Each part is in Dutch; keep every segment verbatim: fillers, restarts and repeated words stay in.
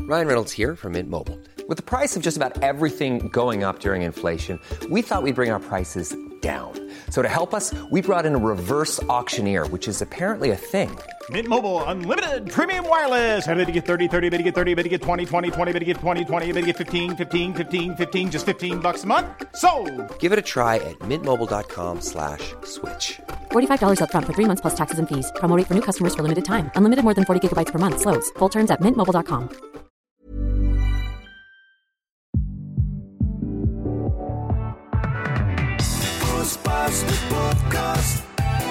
Ryan Reynolds here from Mint Mobile. With the price of just about everything going up during inflation, we thought we'd bring our prices down. So to help us, we brought in a reverse auctioneer, which is apparently a thing. Mint Mobile Unlimited Premium Wireless. How to get thirty, thirty, how to get thirty, how to get twenty, twenty, twenty, how to get twenty, twenty, how to get fifteen, fifteen, fifteen, fifteen, just fifteen bucks a month? Sold! Give it a try at mintmobile.com slash switch. forty-five dollars up front for three months plus taxes and fees. Promo rate for new customers for limited time. Unlimited more than forty gigabytes per month. Slows full terms at mint mobile dot com. Poespas, de podcast.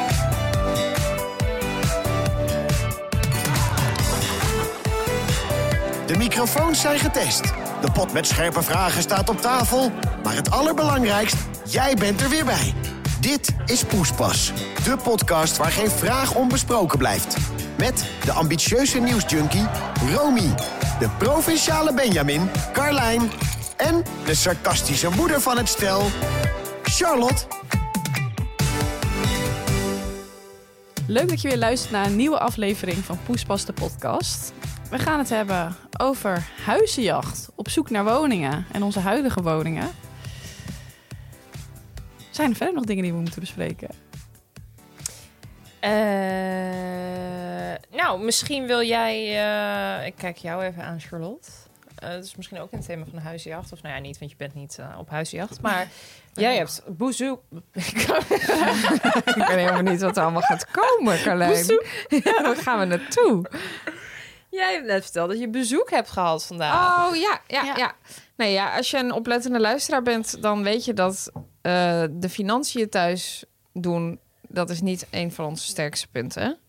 De microfoons zijn getest. De pot met scherpe vragen staat op tafel. Maar het allerbelangrijkst, jij bent er weer bij. Dit is Poespas, de podcast waar geen vraag onbesproken blijft. Met de ambitieuze nieuwsjunkie Romy, de provinciale Benjamin, Carlijn en de sarcastische moeder van het stel, Charlotte. Leuk dat je weer luistert naar een nieuwe aflevering van Poespas de podcast. We gaan het hebben over huizenjacht, op zoek naar woningen en onze huidige woningen. Zijn er verder nog dingen die we moeten bespreken? Uh, nou, misschien wil jij... Uh, ik kijk jou even aan, Charlotte. Uh, dat is misschien ook een thema van huizenjacht. Of nou ja, niet, want je bent niet uh, op huizenjacht. Maar jij hebt bezoek... ik weet helemaal niet wat er allemaal gaat komen, Carlijn. Ja, waar gaan we naartoe? Jij hebt net verteld dat je bezoek hebt gehad vandaag. Oh, ja, ja, ja. ja. Nee, ja, als je een oplettende luisteraar bent, dan weet je dat uh, de financiën thuis doen, dat is niet een van onze sterkste punten.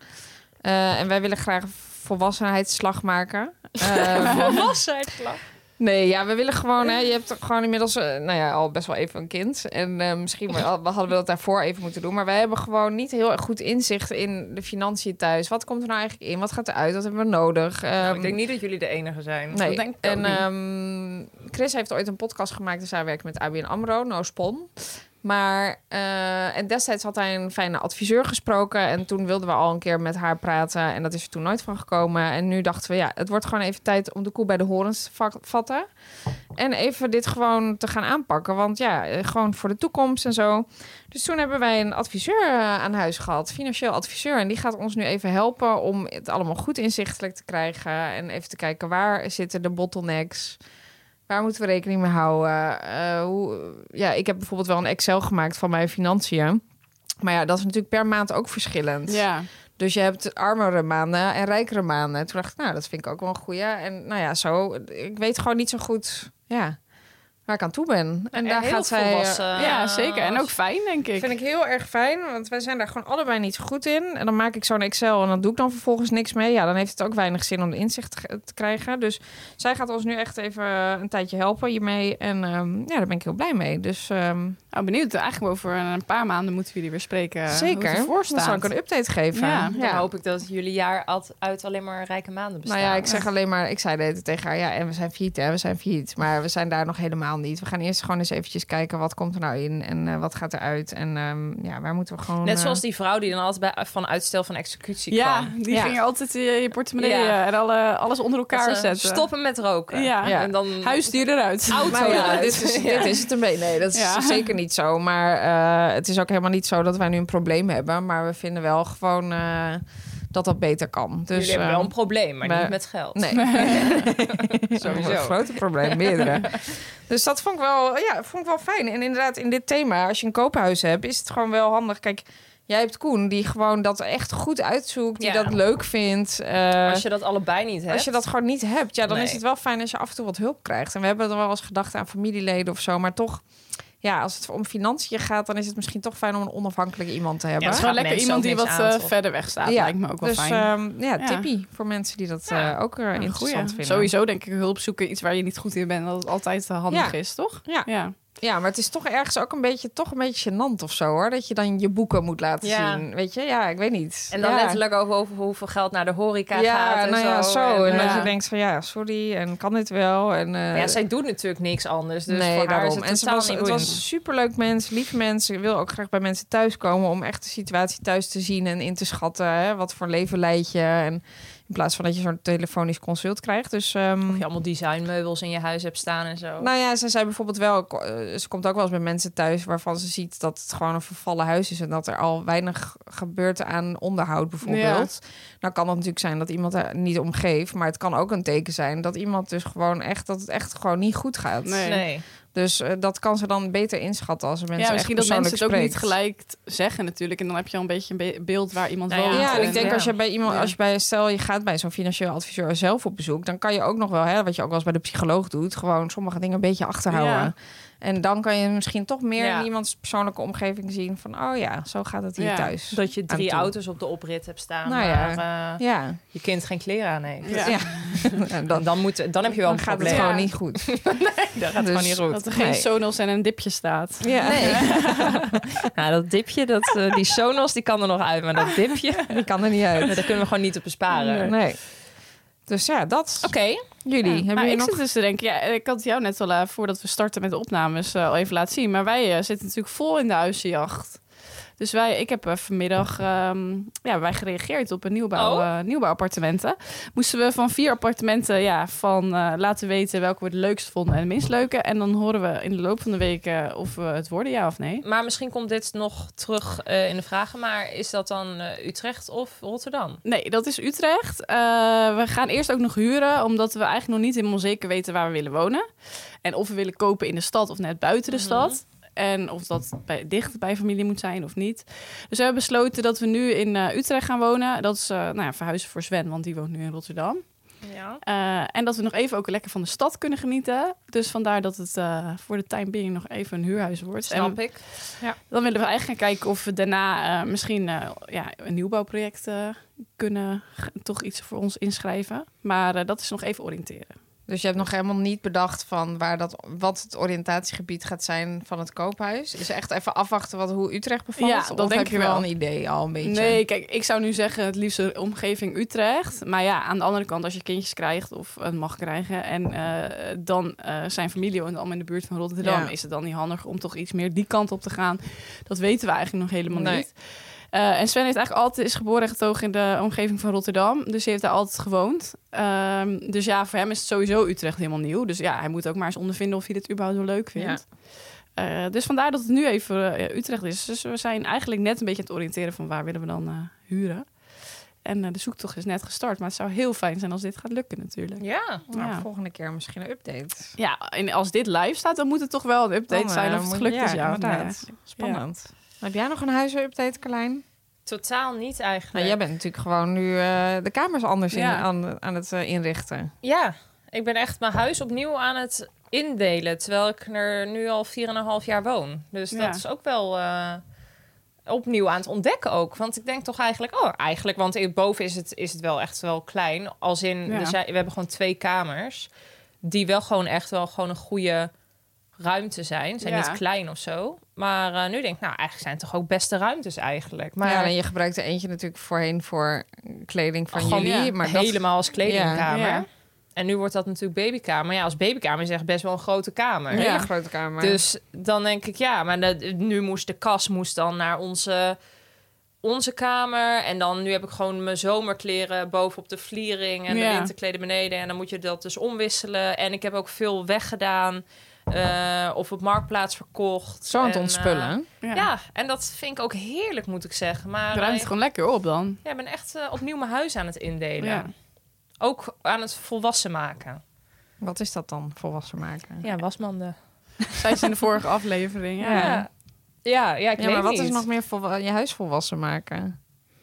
Uh, en wij willen graag een volwassenheidsslag maken. Uh, Volwassenheidsslag? Nee, ja, we willen gewoon... Hè, je hebt gewoon inmiddels uh, nou ja, al best wel even een kind. En uh, misschien we, hadden we dat daarvoor even moeten doen. Maar wij hebben gewoon niet heel erg goed inzicht in de financiën thuis. Wat komt er nou eigenlijk in? Wat gaat eruit? Wat hebben we nodig? Um, nou, ik denk niet dat jullie de enige zijn. Nee. Dat denk ik en um, Chris heeft ooit een podcast gemaakt. Dus hij werkt met A B N AMRO, No Spon. Maar uh, en destijds had hij een fijne adviseur gesproken. En toen wilden we al een keer met haar praten. En dat is er toen nooit van gekomen. En nu dachten we, ja, het wordt gewoon even tijd om de koe bij de horens te va- vatten. En even dit gewoon te gaan aanpakken. Want ja, gewoon voor de toekomst en zo. Dus toen hebben wij een adviseur uh, aan huis gehad. Financieel adviseur. En die gaat ons nu even helpen om het allemaal goed inzichtelijk te krijgen. En even te kijken, waar zitten de bottlenecks? Waar moeten we rekening mee houden? Uh, hoe, ja, ik heb bijvoorbeeld wel een Excel gemaakt van mijn financiën. Maar ja, dat is natuurlijk per maand ook verschillend. Ja. Dus je hebt armere maanden en rijkere maanden. Toen dacht ik, nou, dat vind ik ook wel een goeie. En nou ja, zo, ik weet gewoon niet zo goed, ja, waar ik aan toe ben. En, en daar gaat zij... volwassen. Ja, zeker. En ook fijn, denk ik. Vind ik heel erg fijn, want wij zijn daar gewoon allebei niet zo goed in. En dan maak ik zo'n Excel en dan doe ik dan vervolgens niks mee. Ja, dan heeft het ook weinig zin om de inzicht te, te krijgen. Dus zij gaat ons nu echt even een tijdje helpen hiermee. En um, ja, daar ben ik heel blij mee. Dus um, nou, benieuwd. Eigenlijk over een paar maanden moeten we jullie weer spreken. Zeker. Dan zal ik een update geven. Ja, dan ja. hoop ik dat jullie jaar uit alleen maar rijke maanden bestaan. Nou ja, ik zeg alleen maar, ik zei het tegen haar, ja, en we zijn failliet, hè, we zijn failliet. Maar we zijn daar nog helemaal niet. We gaan eerst gewoon eens eventjes kijken, wat komt er nou in en uh, wat gaat eruit. En um, ja, waar moeten we gewoon... Net zoals uh... die vrouw die dan altijd bij, van uitstel van executie ja, kwam. Die ja, ging altijd je, je portemonnee ja. en alle, alles onder elkaar zetten. Stoppen met roken. Ja. Ja. En dan huisdier eruit. Auto nou ja, eruit. dit, is, ja. dit is het een beetje. Nee, dat is ja. zeker niet zo. Maar uh, het is ook helemaal niet zo dat wij nu een probleem hebben. Maar we vinden wel gewoon uh, dat dat beter kan. Dus, jullie hebben wel een probleem, maar maar, niet met geld. Nee. Sowieso. Een grote probleem, meerdere. Dus dat vond ik, wel, ja, vond ik wel fijn. En inderdaad, in dit thema, als je een koophuis hebt, is het gewoon wel handig. Kijk, jij hebt Koen, die gewoon dat echt goed uitzoekt, die ja. dat leuk vindt. Uh, als je dat allebei niet hebt. Als je dat gewoon niet hebt, ja, dan nee. is het wel fijn als je af en toe wat hulp krijgt. En we hebben er wel eens gedacht aan familieleden of zo, maar toch... Ja, als het om financiën gaat, dan is het misschien toch fijn om een onafhankelijke iemand te hebben. Ja, het is gewoon lekker iemand die wat uh, verder weg staat. Ja, lijkt me ook wel dus, fijn. Um, ja, tippie ja. voor mensen die dat ja. uh, ook uh, interessant goeie. vinden. Sowieso denk ik hulp zoeken, iets waar je niet goed in bent, dat het altijd uh, handig ja. is, toch? Ja. ja. Ja, maar het is toch ergens ook een beetje, toch een beetje gênant of zo, hoor. Dat je dan je boeken moet laten ja. zien, weet je? Ja, ik weet niet. En dan ja. letterlijk over, over hoeveel geld naar de horeca ja, gaat en nou zo. Ja, zo. En, en ja. dat je denkt van, ja, sorry, en kan dit wel? En, uh, ja, zij doet natuurlijk niks anders, dus nee, voor haar daarom. is het en ze totaal was, niet het was een superleuk mens, lief mens. Ze wil ook graag bij mensen thuiskomen om echt de situatie thuis te zien en in te schatten. Hè? Wat voor leven leid je? En In plaats van dat je zo'n telefonisch consult krijgt. Dus, um, Of je allemaal designmeubels in je huis hebt staan en zo. nou ja, ze zei bijvoorbeeld wel... Ze komt ook wel eens bij mensen thuis waarvan ze ziet dat het gewoon een vervallen huis is. En dat er al weinig gebeurt aan onderhoud bijvoorbeeld. Ja. Nou kan het natuurlijk zijn dat iemand er niet om geeft. Maar het kan ook een teken zijn dat iemand dus gewoon echt... dat het echt gewoon niet goed gaat. Nee. nee. Dus uh, dat kan ze dan beter inschatten als er mensen ja, misschien echt dat mensen het ook spreekt. niet gelijk zeggen natuurlijk. En dan heb je al een beetje een be- beeld waar iemand Nou ja, woont. Ja, en ik denk ja. als je bij iemand, Ja. als je bij, stel je gaat bij zo'n financieel adviseur zelf op bezoek, dan kan je ook nog wel, hè, wat je ook wel eens bij de psycholoog doet, gewoon sommige dingen een beetje achterhouden. Ja. En dan kan je misschien toch meer Ja. in iemands persoonlijke omgeving zien van, oh ja, zo gaat het hier Ja. thuis. Dat je drie Aan toe. auto's op de oprit hebt staan, Nou waar ja. uh, Ja, je kind geen kleren aan heeft. Ja. ja. En dan, Dan, moet, dan heb je wel dan een gaat het probleem. gewoon niet goed. Dat gaat Dus- gewoon niet goed. Dat er geen Nee. Sonos en een dipje staat. Ja, Nee. nou, dat dipje, dat, uh, die Sonos, die kan er nog uit. Maar dat dipje, die kan er niet uit. daar kunnen we gewoon niet op besparen. Nee. Dus ja, dat. Oké. Jullie, Ja, hebben maar jullie ik nog... zit dus te denken, ja, ik had het jou net al uh, voordat we starten met de opnames uh, al even laten zien. Maar wij uh, zitten natuurlijk vol in de huizenjacht. Dus wij, ik heb uh, vanmiddag um, ja, wij gereageerd op een nieuwbouw, Oh. uh, nieuwbouwappartementen. Moesten we van vier appartementen ja, van uh, laten weten welke we het leukst vonden en het minst leuke. En dan horen we in de loop van de week uh, of we het worden, ja of nee. Maar misschien komt dit nog terug uh, in de vragen. Maar is dat dan uh, Utrecht of Rotterdam? Nee, dat is Utrecht. Uh, we gaan eerst ook nog huren, omdat we eigenlijk nog niet helemaal zeker weten waar we willen wonen. En of we willen kopen in de stad of net buiten de stad. En of dat bij, dicht bij familie moet zijn of niet. Dus we hebben besloten dat we nu in uh, Utrecht gaan wonen. Dat is uh, nou ja, verhuizen voor Sven, want die woont nu in Rotterdam. Ja. Uh, en dat we nog even ook lekker van de stad kunnen genieten. Dus vandaar dat het uh, voor de time being nog even een huurhuis wordt. Snap en ik. dan willen we eigenlijk gaan kijken of we daarna uh, misschien uh, ja, een nieuwbouwproject uh, kunnen g- toch iets voor ons inschrijven. Maar uh, dat is nog even oriënteren. Dus je hebt nog helemaal niet bedacht van waar dat, wat het oriëntatiegebied gaat zijn van het koophuis? Is echt even afwachten wat, hoe Utrecht bevalt? Ja, Of dat denk heb je ik wel wel. een idee al een beetje? Nee, kijk, ik zou nu zeggen het liefst de omgeving Utrecht. Maar ja, aan de andere kant, als je kindjes krijgt of het mag krijgen... en uh, dan uh, zijn familie woont allemaal in de buurt van Rotterdam... Ja. is het dan niet handig om toch iets meer die kant op te gaan? Dat weten we eigenlijk nog helemaal Nee. niet. Uh, en Sven heeft eigenlijk altijd is geboren en getogen in de omgeving van Rotterdam. Dus hij heeft daar altijd gewoond. Um, dus ja, voor hem is het sowieso Utrecht helemaal nieuw. Dus ja, hij moet ook maar eens ondervinden of hij dit überhaupt wel leuk vindt. Ja. Uh, dus vandaar dat het nu even uh, Utrecht is. Dus we zijn eigenlijk net een beetje aan het oriënteren van waar willen we dan uh, huren. En uh, de zoektocht is net gestart. Maar het zou heel fijn zijn als dit gaat lukken natuurlijk. Ja. Nou, Ja. volgende keer misschien een update. Ja, en als dit live staat, dan moet het toch wel een update Dan, zijn uh, of het moet- gelukt ja, is. Ja, inderdaad. Nee. Spannend. Heb jij nog een huizenupdate, Carlijn? Totaal niet eigenlijk. Nou, jij bent natuurlijk gewoon nu uh, de kamers anders in, Ja. aan, aan het uh, inrichten. Ja, ik ben echt mijn huis opnieuw aan het indelen. Terwijl ik er nu al vier en een half jaar woon. Dus Ja. dat is ook wel uh, opnieuw aan het ontdekken ook. Want ik denk toch eigenlijk... Oh, eigenlijk, want boven is het, is het wel echt wel klein. Als in, Ja. er zijn, we hebben gewoon twee kamers. Die wel gewoon echt wel gewoon een goede ruimte zijn. Ze zijn Ja. niet klein of zo. Maar uh, nu denk ik, nou, eigenlijk zijn het toch ook beste ruimtes eigenlijk. Maar Maar ja, en je gebruikt er eentje natuurlijk voorheen voor kleding van gewoon jullie. ja, Maar dat, helemaal als kledingkamer. Ja. Ja. En nu wordt dat natuurlijk babykamer. Maar ja, als babykamer is echt best wel een grote kamer. een hele Ja. grote kamer. Dus dan denk ik, ja, maar de, nu moest de kas moest dan naar onze, onze kamer. En dan nu heb ik gewoon mijn zomerkleren bovenop de vliering en Ja. de winterkleden beneden. En dan moet je dat dus omwisselen. En ik heb ook veel weggedaan uh, of op Marktplaats verkocht. Zo aan het En, ontspullen. uh, ja, en dat vind ik ook heerlijk, moet ik zeggen. Maar De ruimte uh, gewoon lekker op dan. ja, ik ben echt uh, opnieuw mijn huis aan het indelen. Ja. Ook aan het volwassen maken. Wat is dat dan, volwassen maken? Ja, wasmanden. Zij is in de vorige aflevering. Ja. Ja, ja, ja, ik Ja, weet maar wat niet. is nog meer volwa- je huis volwassen maken?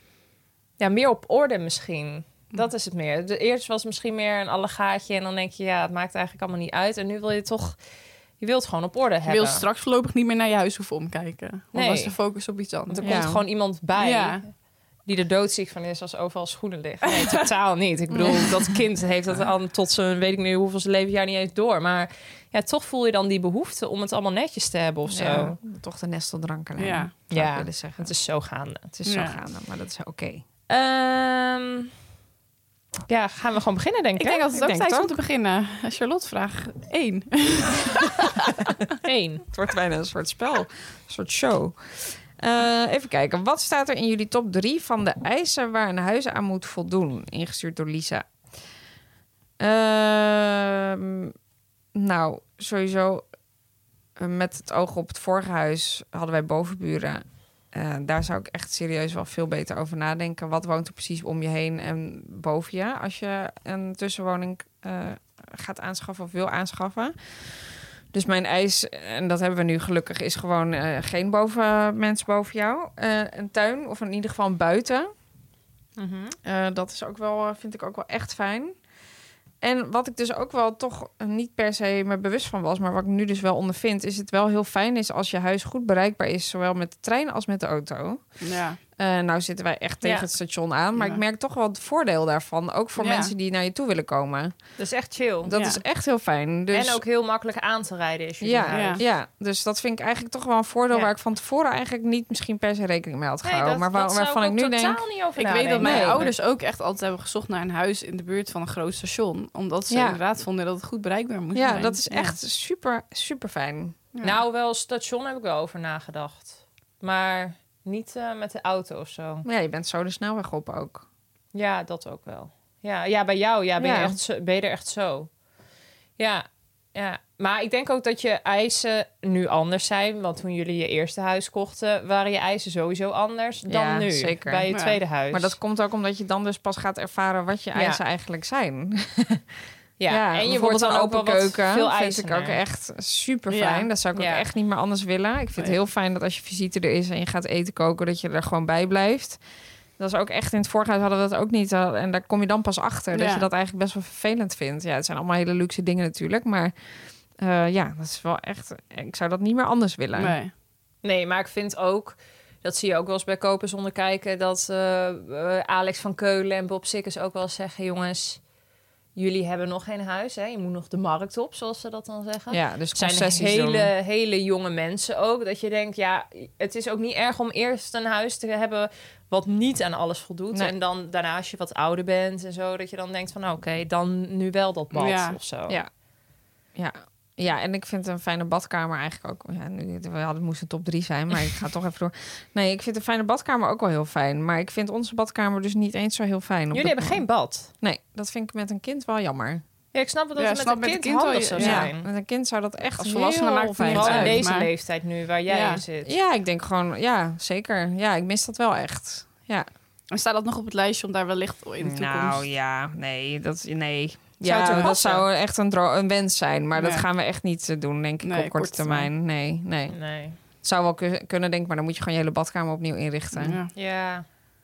Ja, meer op orde misschien. Dat is het meer. De eerste was misschien meer een allegaatje. En dan denk je, ja, het maakt eigenlijk allemaal niet uit. En nu wil je toch... Je wilt gewoon op orde Je hebben. wil straks voorlopig niet meer naar je huis hoeven omkijken. Want Nee. dan is de focus op iets Want anders. er Ja. komt gewoon iemand bij... Ja. die er doodziek van is als overal schoenen liggen. Nee, totaal niet. Ik bedoel, dat kind heeft dat al tot zijn, weet ik niet hoeveel zijn levensjaar niet eens door. Maar ja, toch voel je dan die behoefte om het allemaal netjes te hebben of zo. Ja, toch de nesteldrank alleen. Ja. zou ik Ja, willen zeggen. het is zo gaande. Het is Ja. zo gaande, maar dat is oké. Ehm, ja, gaan we gewoon beginnen, denk ik. Ik denk dat het Ik ook denk tijd is het om te beginnen. Charlotte, vraag één. Eén. Het wordt bijna een soort spel, een soort show. Uh, even kijken. Wat staat er in jullie top drie van de eisen waar een huis aan moet voldoen? Ingestuurd door Lisa. Uh, nou, sowieso uh, met het oog op het vorige huis hadden wij bovenburen. Uh, daar zou ik echt serieus wel veel beter over nadenken. Wat woont er precies om je heen en boven je als je een tussenwoning uh, gaat aanschaffen of wil aanschaffen? Dus mijn eis, en dat hebben we nu gelukkig, is gewoon uh, geen boven, mens boven jou. Uh, een tuin of in ieder geval een buiten. Mm-hmm. Uh, dat is ook wel, vind ik ook wel echt fijn. En wat ik dus ook wel toch niet per se me bewust van was, maar wat ik nu dus wel ondervind, is het wel heel fijn is als je huis goed bereikbaar is, zowel met de trein als met de auto. Ja. Uh, nou zitten wij echt tegen ja. het station aan, maar ja. ik merk toch wel het voordeel daarvan, ook voor ja. mensen die naar je toe willen komen. Dat is echt chill. Dat ja. is echt heel fijn. Dus... En ook heel makkelijk aan te rijden is jullie Ja, huis. ja. ja, dus dat vind ik eigenlijk toch wel een voordeel Ja. waar ik van tevoren eigenlijk niet misschien per se rekening mee had Nee, gehouden. dat, maar waar, dat zou waarvan ik ik nu ook denk. totaal niet over Ik weet nadenken. dat mijn Nee. ouders ook echt altijd hebben gezocht naar een huis in de buurt van een groot station. Omdat ze Ja. inderdaad vonden dat het goed bereikbaar moest Ja, zijn. dat is echt super, super fijn. Ja. Nou, wel station heb ik wel over nagedacht. Maar niet uh, met de auto of zo. Ja, je bent zo de snelweg op ook. Ja, dat ook wel. Ja, ja bij jou ja, ben, Ja. Je echt zo, ben je er echt zo. Ja, ja. Maar ik denk ook dat je eisen nu anders zijn. Want toen jullie je eerste huis kochten, waren je eisen sowieso anders dan Ja, nu. zeker. Bij je Ja. tweede huis. Maar dat komt ook omdat je dan dus pas gaat ervaren wat je Ja. eisen eigenlijk zijn. ja. en je wordt bijvoorbeeld dan een ook open wel wat keuken veel vind eisen. ik ook echt super fijn. Ja. Dat zou ik ook Ja. echt niet meer anders willen. Ik vind het Nee. heel fijn dat als je visite er is en je gaat eten koken, dat je er gewoon bij blijft. Dat is ook echt in het vorige huis hadden we dat ook niet. Uh, En daar kom je dan pas achter dat Ja. je dat eigenlijk best wel vervelend vindt. Ja, het zijn allemaal hele luxe dingen natuurlijk, maar uh, ja, dat is wel echt. Ik zou dat niet meer anders willen. Nee. Nee, maar ik vind ook, dat zie je ook wel eens bij Kopen Zonder Kijken, dat uh, uh, Alex van Keulen en Bob Sikkers ook wel eens zeggen, jongens, jullie hebben nog geen huis, hè? Je moet nog de markt op, zoals ze dat dan zeggen. Ja, dus Het zijn concessies hele, doen. hele jonge mensen ook. Dat je denkt, ja, het is ook niet erg om eerst een huis te hebben wat niet aan alles voldoet. Nee. En dan daarna als je wat ouder bent en zo, dat je dan denkt van, nou, oké, okay, dan nu wel dat bad Ja. of zo. Ja. Ja. Ja, en ik vind een fijne badkamer eigenlijk ook. Ja, nu, we hadden, het moest een top drie zijn, maar ik ga toch even door. Nee, ik vind een fijne badkamer ook wel heel fijn. Maar ik vind onze badkamer dus niet eens zo heel fijn. Jullie hebben geen bad. Nee, dat vind ik met een kind wel jammer. Ja, ik snap wel dat Ja, het met snap een met kind, een kind wel, handig zou ja. zijn. Met een kind zou dat echt Als volwassene heel maakt het fijn niet Vooral in uit, deze maar- leeftijd nu, waar jij Ja. in zit. Ja, ik denk gewoon, ja, zeker. Ja, ik mis dat wel echt. Ja. En staat dat nog op het lijstje om daar wellicht in de toekomst? Nou ja, nee, dat nee. Zou Ja, het er dat passen? zou echt een, dro- een wens zijn, maar dat Ja. gaan we echt niet eh, doen, denk ik, Nee, op korte korte termijn. Nee, nee. Nee. Het zou wel ku- kunnen, denk ik, maar dan moet je gewoon je hele badkamer opnieuw inrichten. Ja. Ja.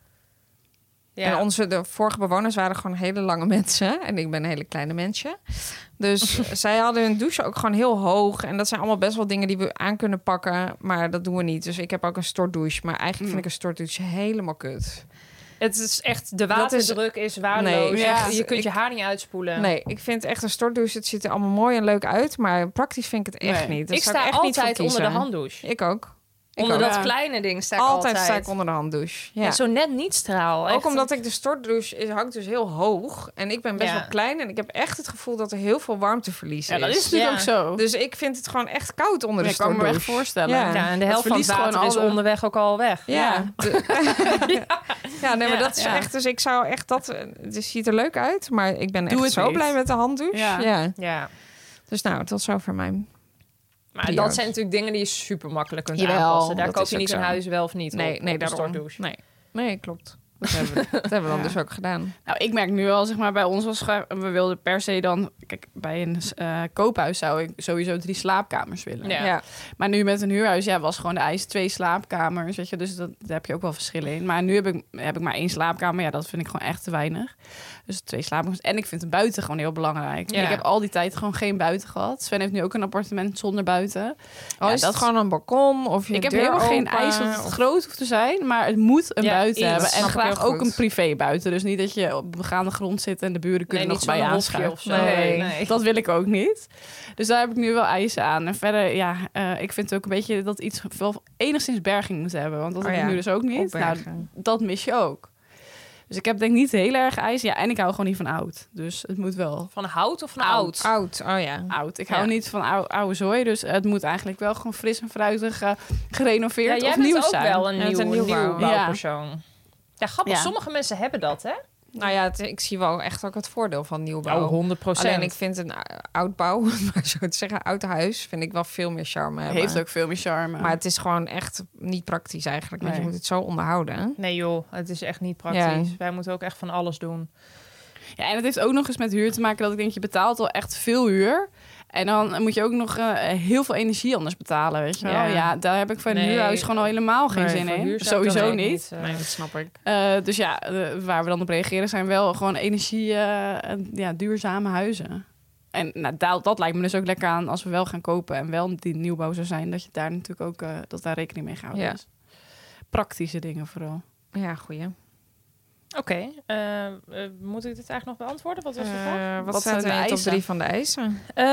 Ja. En onze de vorige bewoners waren gewoon hele lange mensen. En ik ben een hele kleine mensje. Dus zij hadden hun douche ook gewoon heel hoog. En dat zijn allemaal best wel dingen die we aan kunnen pakken. Maar dat doen we niet. Dus ik heb ook een stortdouche. Maar eigenlijk vind ik een stortdouche helemaal kut. Het is echt, de Dat is- waterdruk is, waardeloos. Nee, ja. Echt, je kunt Ik- je haar niet uitspoelen. Nee, ik vind echt een stortdouche. Het ziet er allemaal mooi en leuk uit. Maar praktisch vind ik het echt Nee. niet. Daar Ik zou sta echt niet voor altijd onder de kiezen. handdouche. Ik ook. Ik onder ook. dat Ja. kleine ding sta ik Altijd, altijd. sta ik onder de handdouche. Ja. Ja, zo net niet straal. Ook Echt. omdat ik de stortdouche is, hangt dus heel hoog. En ik ben best Ja. wel klein. En ik heb echt het gevoel dat er heel veel warmteverlies Ja, is. dat is natuurlijk Ja. ook zo. Dus ik vind het gewoon echt koud onder de ik kan me stortdouche. echt voorstellen. Ja. Ja, en de Dat helft van het verliest gewoon water is alle- onderweg ook al weg. Ja. De- ja, nee, maar Ja, dat is ja. echt... Dus ik zou echt dat... Het ziet er leuk uit, maar ik ben Doe echt het zo niet. blij met de handdouche. Ja. Ja. Ja. Dus nou, tot zover mijn... Maar Trio's. dat zijn natuurlijk dingen die je super makkelijk kunt Jawel, aanpassen. Daar dat koop is je ook niet een zo. huis wel of niet Nee, op, nee, op een daarom. stortdouche. Nee, nee, klopt. Dat hebben we, dat hebben we dan Ja. dus ook gedaan. Nou, ik merk nu al, zeg maar, bij ons was ge- we wilden per se dan... Kijk, bij een eh, koophuis zou ik sowieso drie slaapkamers willen. Ja. Ja. Maar nu met een huurhuis, ja, was gewoon de eis twee slaapkamers, weet je. Dus dat, daar heb je ook wel verschillen in. Maar nu heb ik, heb ik maar één slaapkamer. Ja, dat vind ik gewoon echt te weinig. Dus twee slaapkamers. En ik vind een buiten gewoon heel belangrijk. Ja. Ik heb al die tijd gewoon geen buiten gehad. Sven heeft nu ook een appartement zonder buiten. Oh, Ja, is dat het gewoon een balkon? Of je Ik heb deur helemaal geen open, eis dat het of- groot hoeft te zijn, maar het moet een Ja, buiten iets. hebben. Dat En snap ik graag heel ook goed. een privé buiten. Dus niet dat je op begaande grond zit en de buren kunnen Nee, nog niet bij je zo'n hofje aanschuiven. of zo. Nee, Nee. dat wil ik ook niet. Dus daar heb ik nu wel eisen aan. En verder, ja, uh, ik vind ook een beetje dat iets wel enigszins berging moet hebben. Want dat Oh heb ja, ik nu dus ook niet. Nou, opbergen. dat mis je ook. Dus ik heb denk ik niet heel erg eisen. Ja, en ik hou gewoon niet van oud. Dus het moet wel... Van hout of van Oud. oud? Oud, oh ja. Oud. Ik hou Ja. niet van oude, oude zooi. Dus het moet eigenlijk wel gewoon fris en fruitig uh, gerenoveerd Ja, jij of bent nieuw ook zijn. wel een Ja, het is nieuw, een een nieuwbouw. nieuwbouwpersoon. Ja, grappig. Ja. Sommige mensen hebben dat, hè? Nou ja, het- ik zie wel echt ook het voordeel van nieuwbouw. Oh, honderd procent. Alleen ik vind een ou- oudbouw, maar zo te zeggen, oud huis, vind ik wel veel meer charme hebben. Heeft ook veel meer charme. Maar het is gewoon echt niet praktisch eigenlijk. Want Nee. je moet het zo onderhouden. Nee joh, het is echt niet praktisch. Ja. Wij moeten ook echt van alles doen. Ja, en het heeft ook nog eens met huur te maken dat ik denk, je betaalt al echt veel huur. En dan moet je ook nog uh, heel veel energie anders betalen, weet je wel. Ja. Ja, daar heb ik van een Nee. huurhuis gewoon al helemaal geen Nee, zin voor in. huur zou ik Sowieso dat ook niet. niet, uh, Nee, dat snap ik. Uh, dus ja, uh, waar we dan op reageren zijn wel gewoon energie, uh, en, ja, duurzame huizen. En nou, dat, dat lijkt me dus ook lekker aan als we wel gaan kopen en wel die nieuwbouw zou zijn, dat je daar natuurlijk ook uh, dat daar rekening mee gehouden Ja. is. Praktische dingen vooral. Ja, goeie. Oké, okay, uh, uh, moet ik dit eigenlijk nog beantwoorden? Wat was de vraag? Uh, wat, Wat staat zijn er de in de top eisen? drie van de eisen? Uh,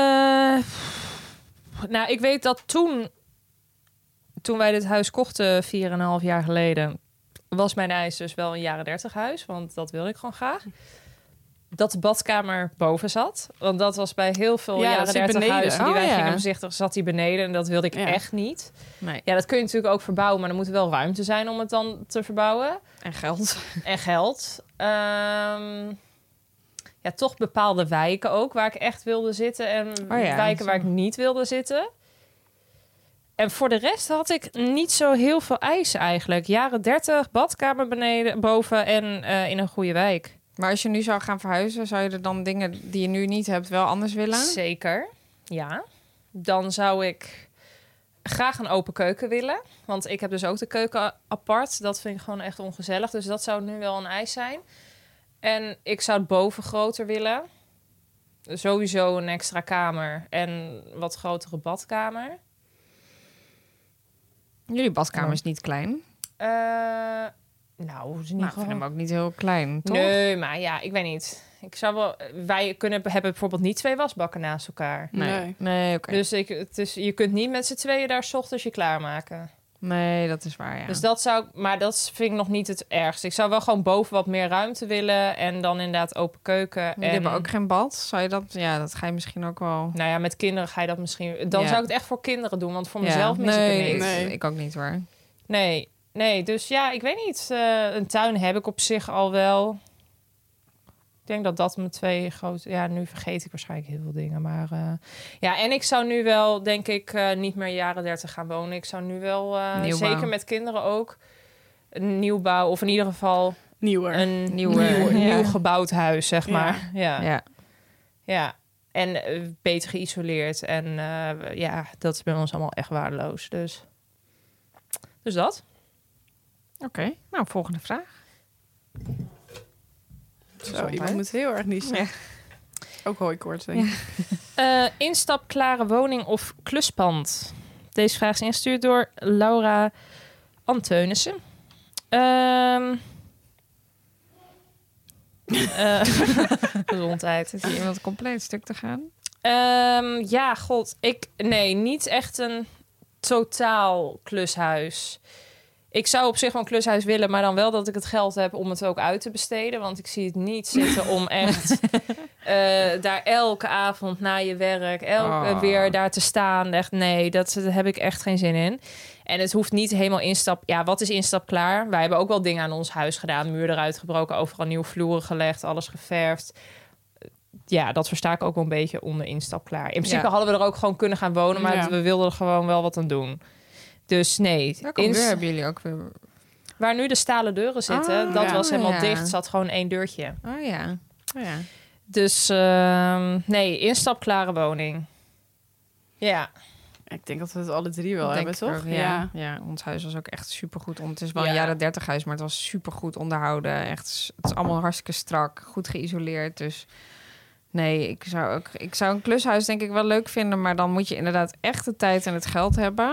nou, ik weet dat toen, toen wij dit huis kochten, vier en een half jaar geleden, was mijn eis dus wel een jaren dertig huis, want dat wilde ik gewoon graag. Dat de badkamer boven zat. Want dat was bij heel veel Ja, dat jaren zit dertig beneden. huizen die Oh, wij ja. gingen bezichtigen, zat die beneden. En dat wilde ik Ja. echt niet. Nee. Ja, dat kun je natuurlijk ook verbouwen, maar er moet wel ruimte zijn om het dan te verbouwen. En geld. En geld. Ehm, ja, toch bepaalde wijken ook waar ik echt wilde zitten. En Oh ja, wijken waar ik niet wilde zitten. En voor de rest had ik niet zo heel veel eisen eigenlijk. Jaren dertig, badkamer beneden, boven en uh, in een goede wijk. Maar als je nu zou gaan verhuizen, zou je er dan dingen die je nu niet hebt wel anders willen? Zeker, ja. Dan zou ik graag een open keuken willen. Want ik heb dus ook de keuken apart. Dat vind ik gewoon echt ongezellig. Dus dat zou nu wel een eis zijn. En ik zou het boven groter willen. Sowieso een extra kamer en wat grotere badkamer. Jullie badkamer is niet klein. Uh, nou, het is niet Nou, ik gewoon... vind hem ook niet heel klein, toch? Nee, maar ja, ik weet niet. Ik zou wel... Wij kunnen hebben bijvoorbeeld niet twee wasbakken naast elkaar. Nee, Nee. nee oké. Dus ik, het is, je kunt niet met z'n tweeën daar 's ochtends je klaarmaken. Nee, dat is waar, ja. Dus dat zou ik... Maar dat vind ik nog niet het ergste. Ik zou wel gewoon boven wat meer ruimte willen. En dan inderdaad open keuken. Jullie en... hebben ook geen bad. Zou je dat... Ja, dat ga je misschien ook wel... Nou ja, met kinderen ga je dat misschien... Dan Ja. zou ik het echt voor kinderen doen. Want voor Ja. mezelf mis nee, ik het niet. Nee. Ik ook niet, hoor. Nee, nee. Dus ja, ik weet niet. Uh, een tuin heb ik op zich al wel. Ik denk dat dat mijn twee grote... Ja, nu vergeet ik waarschijnlijk heel veel dingen. Maar uh, ja, en ik zou nu wel, denk ik, uh, niet meer jaren dertig gaan wonen. Ik zou nu wel, uh, Nieuwbouw. zeker met kinderen ook, een nieuwbouw. Of in ieder geval Nieuwer. een Nieuwe, nieuw, ja. nieuw gebouwd huis, zeg Ja. maar. Ja, ja. Ja. En uh, beter geïsoleerd. En uh, ja, dat is bij ons allemaal echt waardeloos. Dus, dus dat. Oké. Okay. Nou, volgende vraag. Zo, iemand moet heel erg niezen. Ja. Ook hooikoorts, denk ik. Uh, instapklare woning of kluspand? Deze vraag is ingestuurd door Laura Anteunissen. Um, uh, gezondheid. Zit hier iemand een compleet stuk te gaan? Um, ja, god. Ik, nee, niet echt een totaal klushuis. Ik zou op zich wel een klushuis willen, maar dan wel dat ik het geld heb om het ook uit te besteden. Want ik zie het niet zitten om echt uh, daar elke avond na je werk, elke Oh. weer daar te staan. Echt, nee, dat, daar heb ik echt geen zin in. En het hoeft niet helemaal instap... Ja, wat is instap klaar? Wij hebben ook wel dingen aan ons huis gedaan. Muur eruit gebroken, overal nieuwe vloeren gelegd, alles geverfd. Ja, dat versta ik ook wel een beetje onder instap klaar. In principe Ja. hadden we er ook gewoon kunnen gaan wonen, maar Ja. we wilden er gewoon wel wat aan doen. Dus nee. Welke Ins- deur hebben jullie ook weer? Waar nu de stalen deuren zitten, Ah, dat ja. was helemaal Ja. dicht. Zat gewoon één deurtje. Oh ja. Oh ja. Dus uh, nee, instapklare woning. Ja. Ik denk dat we het alle drie wel Dat hebben, denk ik toch? ook, ja. ja, ons huis was ook echt supergoed. om- Het is wel een Ja. jaren dertig huis, maar het was supergoed onderhouden. Echt, het is allemaal hartstikke strak, goed geïsoleerd. Dus nee, ik zou, ook, ik zou een klushuis denk ik wel leuk vinden. Maar dan moet je inderdaad echt de tijd en het geld hebben.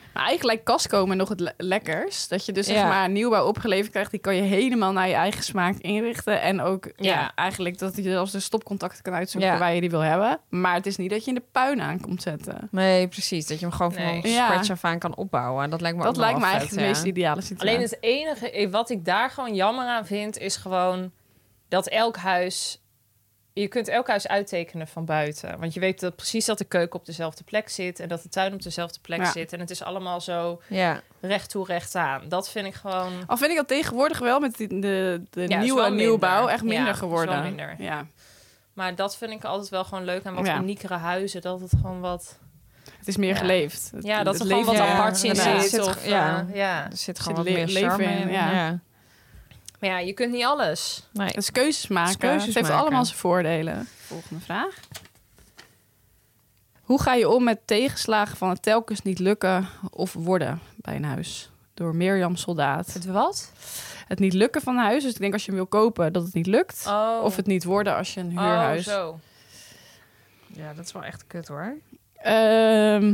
Maar eigenlijk Casco me nog het le- lekkers. Dat je dus Ja. zeg maar een nieuwbouw opgeleverd krijgt. Die kan je helemaal naar je eigen smaak inrichten. En ook ja. Ja. eigenlijk dat je zelfs de stopcontacten kan uitzoeken Ja. waar je die wil hebben. Maar het is niet dat je in de puin aan komt zetten. Nee, precies. Dat je hem gewoon Nee. van Ja. scratch af aan kan opbouwen. Dat lijkt me Dat ook wel lijkt me vet, eigenlijk de ja. meest ideale situatie. Alleen het enige wat ik daar gewoon jammer aan vind... is gewoon dat elk huis... Je kunt elk huis uittekenen van buiten. Want je weet dat precies dat de keuken op dezelfde plek zit... en dat de tuin op dezelfde plek Ja. zit. En het is allemaal zo Ja. recht toe, recht aan. Dat vind ik gewoon... Al vind ik dat tegenwoordig wel met die- de, de Ja, is nieuwe wel nieuwbouw minder. echt minder Ja, is geworden. wel minder. Ja. Maar dat vind ik altijd wel gewoon leuk. En wat Ja. uniekere huizen, dat het gewoon wat... Het is meer Ja. geleefd. Het- Ja, dat het er gewoon wat leven- ja, aparts in inderdaad. zit. Zit- Of, ja. eh, ja. Er zit gewoon Zit wat le- meer charme leven in. in, ja. Ja. Maar ja, je kunt niet alles. Nee. Dus keuzes maken. keuzes het heeft maken. allemaal zijn voordelen. Volgende vraag. Hoe ga je om met tegenslagen van het telkens niet lukken of worden bij een huis? Door Mirjam Soldaat. Het wat? Het niet lukken van een huis. Dus ik denk als je hem wil kopen dat het niet lukt. Oh. Of het niet worden als je een huurhuis... Oh, zo. Ja, dat is wel echt kut hoor. Ehm,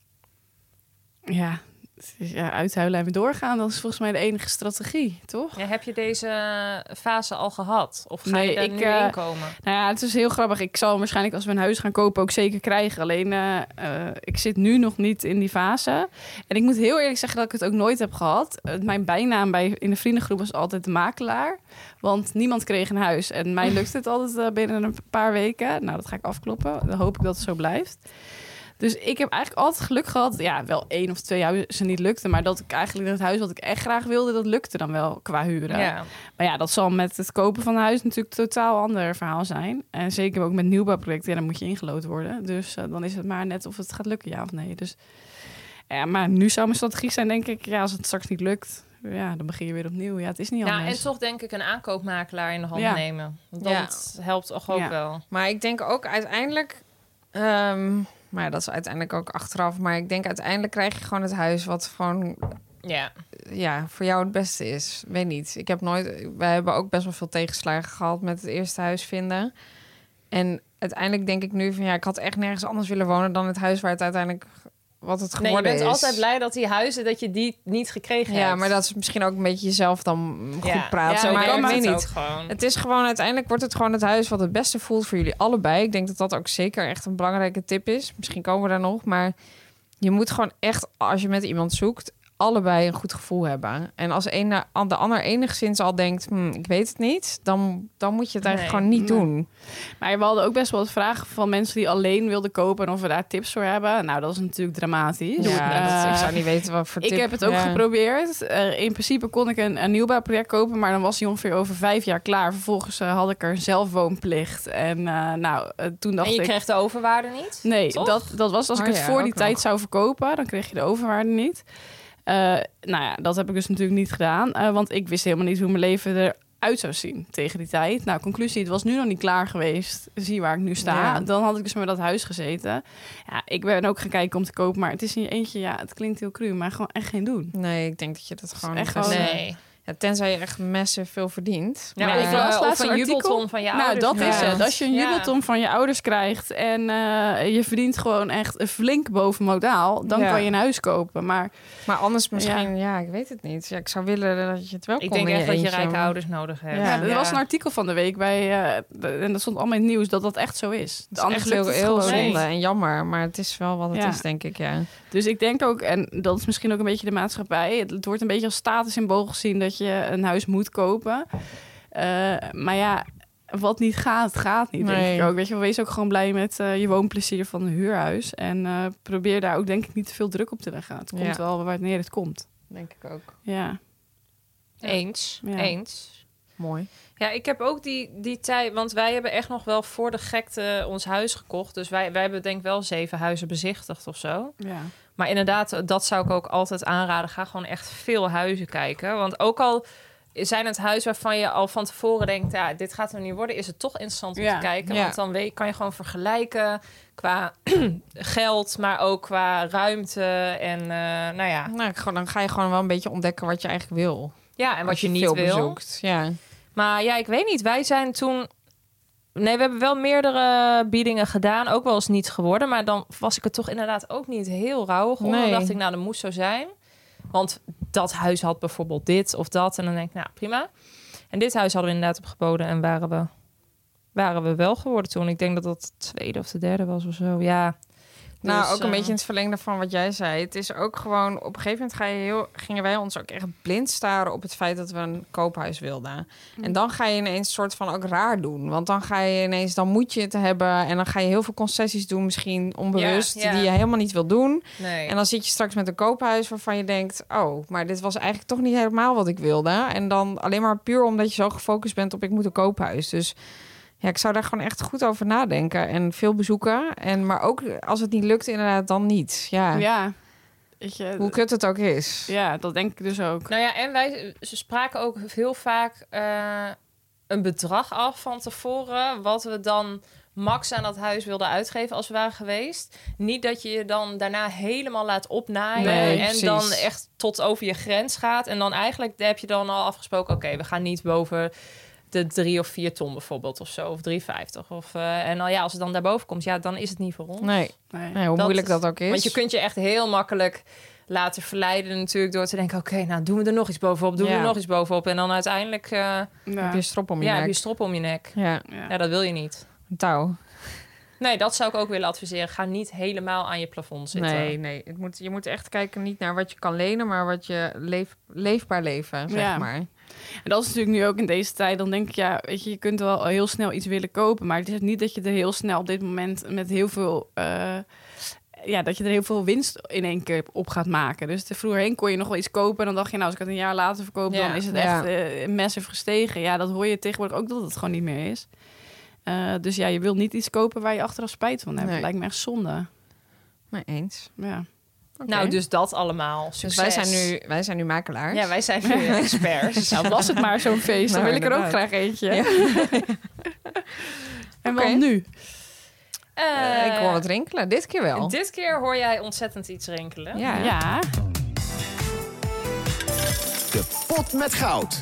ja, het is- ja, uithuilen en weer doorgaan. Dat is volgens mij de enige strategie, toch? Ja, heb je deze fase al gehad? Of ga Nee, je daar ik, nu eh, in komen? Nou ja, het is heel grappig. Ik zal waarschijnlijk als we een huis gaan kopen ook zeker krijgen. Alleen, eh, eh, ik zit nu nog niet in die fase. En ik moet heel eerlijk zeggen dat ik het ook nooit heb gehad. Eh, Mijn bijnaam bij, in de vriendengroep was altijd de makelaar. Want niemand kreeg een huis. En mij lukt het altijd eh, binnen een paar weken. Nou, dat ga ik afkloppen. Dan hoop ik dat het zo blijft. Dus ik heb eigenlijk altijd geluk gehad. Ja, wel één of twee huizen niet lukten. Maar dat ik eigenlijk het huis wat ik echt graag wilde, dat lukte dan wel qua huren. Ja. Maar ja, dat zal met het kopen van een huis natuurlijk een totaal ander verhaal zijn. En zeker ook met nieuwbouwprojecten, ja, dan moet je ingelood worden. Dus uh, dan is het maar net of het gaat lukken, ja of nee. Dus, ja, maar nu zou mijn strategie zijn, denk ik, ja, als het straks niet lukt, ja, dan begin je weer opnieuw. Ja, het is niet Ja, anders. en toch denk ik een aankoopmakelaar in de hand Ja. nemen. Want dat helpt toch ook Ja. wel. Maar ik denk ook uiteindelijk... ehm, maar ja, dat is uiteindelijk ook achteraf. Maar ik denk uiteindelijk krijg je gewoon het huis wat gewoon Ja. ja, voor jou het beste is. Weet niet. Ik heb nooit... Wij hebben ook best wel veel tegenslagen gehad met het eerste huis vinden. En uiteindelijk denk ik nu van ja, ik had echt nergens anders willen wonen dan het huis waar het uiteindelijk wat het Nee, je geworden bent is. altijd blij dat die huizen, dat je die niet gekregen hebt. Ja, maar dat is misschien ook een beetje jezelf dan goed Ja. praten. Ja, maar ik ik weet weet het niet. ook gewoon. Het is gewoon, uiteindelijk wordt het gewoon het huis wat het beste voelt voor jullie allebei. Ik denk dat dat ook zeker echt een belangrijke tip is. Misschien komen we daar nog, maar je moet gewoon echt, als je met iemand zoekt, allebei een goed gevoel hebben. En als een, de ander enigszins al denkt, hm, ik weet het niet, dan, dan moet je het eigenlijk Nee. gewoon niet Nee. doen. Maar we hadden ook best wel wat vragen van mensen die alleen wilden kopen en of we daar tips voor hebben. Nou, dat is natuurlijk dramatisch. Ja, Eh, dat, ik zou niet weten wat voor Ik tip. heb het ook ja. geprobeerd. Eh, in principe kon ik een, een nieuwbouwproject kopen, maar dan was hij ongeveer over vijf jaar klaar. Vervolgens eh, had ik er zelfwoonplicht. En eh, nou, eh, toen dacht En je ik... kreeg de overwaarde niet? Nee, Toch? dat, dat was als ik Oh het ja, voor die ook tijd nog. zou verkopen, dan kreeg je de overwaarde niet. Uh, nou ja, dat heb ik dus natuurlijk niet gedaan, uh, want ik wist helemaal niet hoe mijn leven eruit zou zien tegen die tijd. Nou, conclusie, het was nu nog niet klaar geweest. Zie waar ik nu sta. Ja. Dan had ik dus met dat huis gezeten. Ja, ik ben ook gaan kijken om te kopen, maar het is in je eentje, ja, het klinkt heel cru, maar gewoon echt geen doen. Nee, ik denk dat je dat gewoon... echt best- gewoon- Nee. Ja, tenzij je echt massive veel verdient. Ja, Maar of, ik eh, las of laatst een een artikel. jubelton van je Nou, ouders. dat is Ja. het. Als je een Ja. jubelton van je ouders krijgt en uh, je verdient gewoon echt flink boven modaal, dan Ja. kan je een huis kopen. Maar Maar anders misschien, ja. ik weet het niet. Ja, ik zou willen dat je het wel Ik kon denk in echt dat je eentje, rijke maar- ouders nodig hebt. Ja. ja, er was een artikel van de week bij, uh, de- en dat stond allemaal in het nieuws, dat dat echt zo is. Het is Anders echt lukt heel, het heel gewoon zonde niet. en jammer, maar het is wel wat het Ja. is, denk ik, ja. Dus ik denk ook, en dat is misschien ook een beetje de maatschappij, het, het wordt een beetje als statussymbool gezien dat je een huis moet kopen. Uh, maar ja, wat niet gaat, gaat niet, Nee. denk ik ook. Weet je, wel, wees ook gewoon blij met uh, je woonplezier van een huurhuis. En uh, probeer daar ook denk ik niet te veel druk op te leggen. Het komt Ja. wel wanneer het komt. Denk ik ook. Ja. Eens, Ja. eens. Mooi. Ja, ik heb ook die, die tijd... Want wij hebben echt nog wel voor de gekte ons huis gekocht. Dus wij, wij hebben denk ik wel zeven huizen bezichtigd of zo. Ja. Maar inderdaad, dat zou ik ook altijd aanraden. Ga gewoon echt veel huizen kijken. Want ook al zijn het huis waarvan je al van tevoren denkt... ja, dit gaat er niet worden, is het toch interessant om Ja. te kijken. Ja. Want dan weet, kan je gewoon vergelijken qua geld... maar ook qua ruimte en uh, nou ja... Nou, gewoon, dan ga je gewoon wel een beetje ontdekken wat je eigenlijk wil. Ja, en wat Als je, niet veel wil. bezoekt. Ja. Maar ja, ik weet niet. Wij zijn toen... Nee, we hebben wel meerdere biedingen gedaan. Ook wel eens niet geworden. Maar dan was ik er toch inderdaad ook niet heel rauwig om. Nee. Dan dacht ik, nou, dat moest zo zijn. Want dat huis had bijvoorbeeld dit of dat. En dan denk ik, nou, prima. En dit huis hadden we inderdaad opgeboden. En waren we, waren we wel geworden toen. Ik denk dat dat de tweede of de derde was of zo. Ja. Nou, Dus, ook een uh, beetje in het verlengde van wat jij zei. Het is ook gewoon... Op een gegeven moment ga je heel, gingen wij ons ook echt blind staren... op het feit dat we een koophuis wilden. Mm. En dan ga je ineens soort van ook raar doen. Want dan ga je ineens... Dan moet je het hebben. En dan ga je heel veel concessies doen. Misschien onbewust. Ja, ja. Die je helemaal niet wil doen. Nee. En dan zit je straks met een koophuis waarvan je denkt... Oh, maar dit was eigenlijk toch niet helemaal wat ik wilde. En dan alleen maar puur omdat je zo gefocust bent op... Ik moet een koophuis. Dus... Ja, ik zou daar gewoon echt goed over nadenken en veel bezoeken. En, maar ook als het niet lukt, inderdaad, dan niet. Ja, Ja. Weet je, hoe kut het ook is. ja, dat denk ik dus ook. Nou ja, en wij ze spraken ook heel vaak uh, een bedrag af van tevoren... wat we dan max aan dat huis wilden uitgeven als we waren geweest. Niet dat je je dan daarna helemaal laat opnaaien... Nee, en precies. dan echt tot over je grens gaat. En dan eigenlijk heb je dan al afgesproken... oké, okay, we gaan niet boven... de drie of vier ton bijvoorbeeld of zo, of drie vijftig. Of, uh, en dan ja, als het dan daarboven komt, ja, dan is het niet voor ons. Nee, Nee. nee hoe Dat moeilijk is- dat ook is. Want je kunt je echt heel makkelijk laten verleiden natuurlijk... door te denken, oké, okay, nou doen we er nog iets bovenop, doen we Ja. er nog iets bovenop. En dan uiteindelijk uh, Ja. Heb je strop om je ja, nek. heb je strop om je nek. Ja, Ja. Ja, dat wil je niet. een touw. Nee, dat zou ik ook willen adviseren. Ga niet helemaal aan je plafond zitten. Nee, nee. Het moet, je moet echt kijken niet naar wat je kan lenen... maar wat je leef, leefbaar leven, zeg Ja. maar. En dat is natuurlijk nu ook in deze tijd. Dan denk ik, ja, weet je, je kunt wel heel snel iets willen kopen. Maar het is niet dat je er heel snel op dit moment met heel veel... Uh, ja, dat je er heel veel winst in één keer op gaat maken. Dus de vroeger heen kon je nog wel iets kopen... en dan dacht je, nou, als ik het een jaar later verkoop... Ja. dan is het Ja. echt uh, massive gestegen. Ja, dat hoor je tegenwoordig ook dat het gewoon niet meer is. Uh, dus ja, je wil niet iets kopen waar je achteraf spijt van hebt. Nee. Lijkt me echt zonde. Maar eens. Ja. Oké. Nou, dus dat allemaal. Succes. Dus wij zijn nu, wij zijn nu makelaars. Ja, wij zijn nu experts. Nou, was het maar zo'n feest. Dan Nou, wil ik er ook inderdaad. graag eentje. Ja. En Oké. wat nu? Uh, ik hoor wat rinkelen. Dit keer wel. Dit keer hoor jij ontzettend iets rinkelen. Ja. Ja. De pot met goud.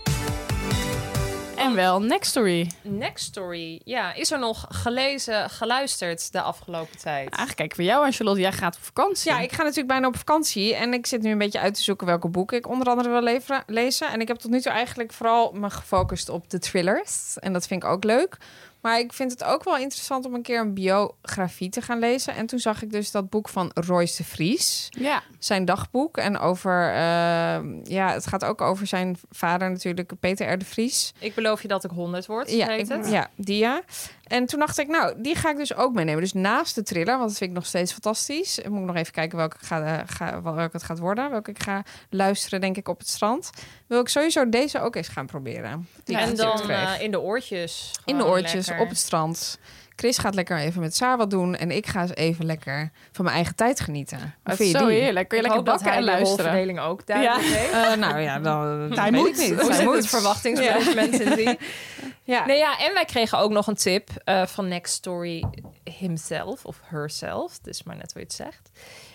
En wel Next Story. Next Story. Ja, is er nog gelezen, geluisterd de afgelopen tijd? Eigenlijk kijk voor jou aan, Charlotte. Jij gaat op vakantie. Ja, ik ga natuurlijk bijna op vakantie. En ik zit nu een beetje uit te zoeken welke boeken ik onder andere wil leveren, lezen. En ik heb tot nu toe eigenlijk vooral me gefocust op de thrillers. En dat vind ik ook leuk. Maar ik vind het ook wel interessant om een keer een biografie te gaan lezen. En toen zag ik dus dat boek van Royce de Vries. Ja. Zijn dagboek. En over, uh, ja, het gaat ook over zijn vader natuurlijk, Peter R. de Vries. Ik beloof je dat ik honderd word, Ja, heet ik, het. ja, die ja. En toen dacht ik, nou, die ga ik dus ook meenemen. Dus naast de thriller, want dat vind ik nog steeds fantastisch. Ik moet nog even kijken welke, ik ga, uh, ga, welke het gaat worden. Welke ik ga luisteren, denk ik, op het strand. Wil ik sowieso deze ook eens gaan proberen. Die ik En getipt dan kreeg. uh, in de oortjes. In de Gewoon oortjes, lekker. op het strand. Chris gaat lekker even met Saar wat doen. En ik ga eens even lekker van mijn eigen tijd genieten. Hoe Dat vind is je zo die? heerlijk. Kun je Ik lekker hoop dat bakken hij en de luisteren. rolverdeling ook duidelijk Ja. heeft. Uh, nou ja, dan Hij weet moet. ik niet. Hoe Hij zit moet. het verwachtingsmanagement in die? Ja. Nee, ja, en wij kregen ook nog een tip uh, van Next Story himself of herself. Het is maar net hoe je het zegt.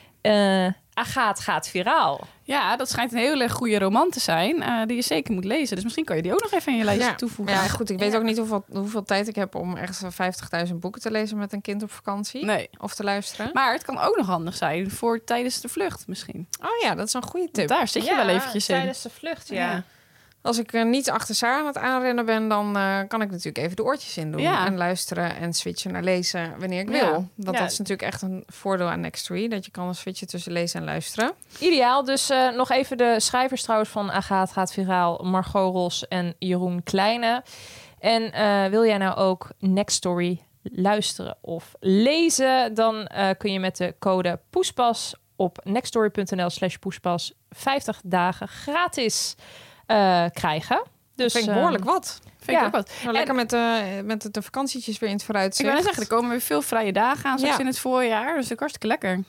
Uh, Agaat gaat viraal. Ja, dat schijnt een hele goede roman te zijn. Uh, die je zeker moet lezen. Dus misschien kan je die ook nog even in je lijstje Ja. toevoegen. Ja, goed. Ik weet Ja. ook niet hoeveel, hoeveel tijd ik heb om echt vijftigduizend boeken te lezen met een kind op vakantie. Nee. Of te luisteren. Maar het kan ook nog handig zijn voor tijdens de vlucht misschien. Oh ja, dat is een goede tip. Daar zit je wel eventjes in. tijdens de vlucht, ja. Ja. Als ik uh, niet achter Saar aan het aanrennen ben, dan uh, kan ik natuurlijk even de oortjes in doen. Ja. En luisteren en switchen naar lezen wanneer ik wil. Ja. Want Ja. dat is natuurlijk echt een voordeel aan Next Story. Dat je kan switchen tussen lezen en luisteren. Ideaal. Dus uh, nog even de schrijvers trouwens van Agaat gaat viraal. Margot Ros en Jeroen Kleine. En uh, wil jij nou ook Next Story luisteren of lezen? Dan uh, kun je met de code Poespas op nextstory.nl slash poespas vijftig dagen gratis uh, krijgen. Dus Vind ik uh, behoorlijk wat. Vind Ja. ik ook wat. Nou, lekker met, uh, met de vakantietjes weer in het Ik vooruitzicht. wil net zeggen, er komen weer veel vrije dagen aan straks Ja. in het voorjaar. Dus dat is hartstikke lekker.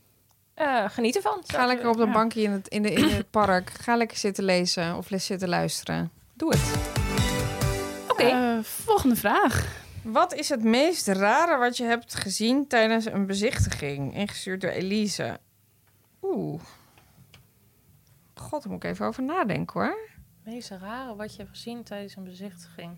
uh, geniet ervan. Ga lekker op de Ja. bankje in het, in, de, in het park. Ga lekker zitten lezen of les zitten luisteren. Doe het. Oké. Uh, volgende vraag. Wat is het meest rare wat je hebt gezien tijdens een bezichtiging? Ingestuurd door Elise. Oeh. God, daar moet ik even over nadenken hoor. Het meest rare wat je hebt gezien tijdens een bezichtiging.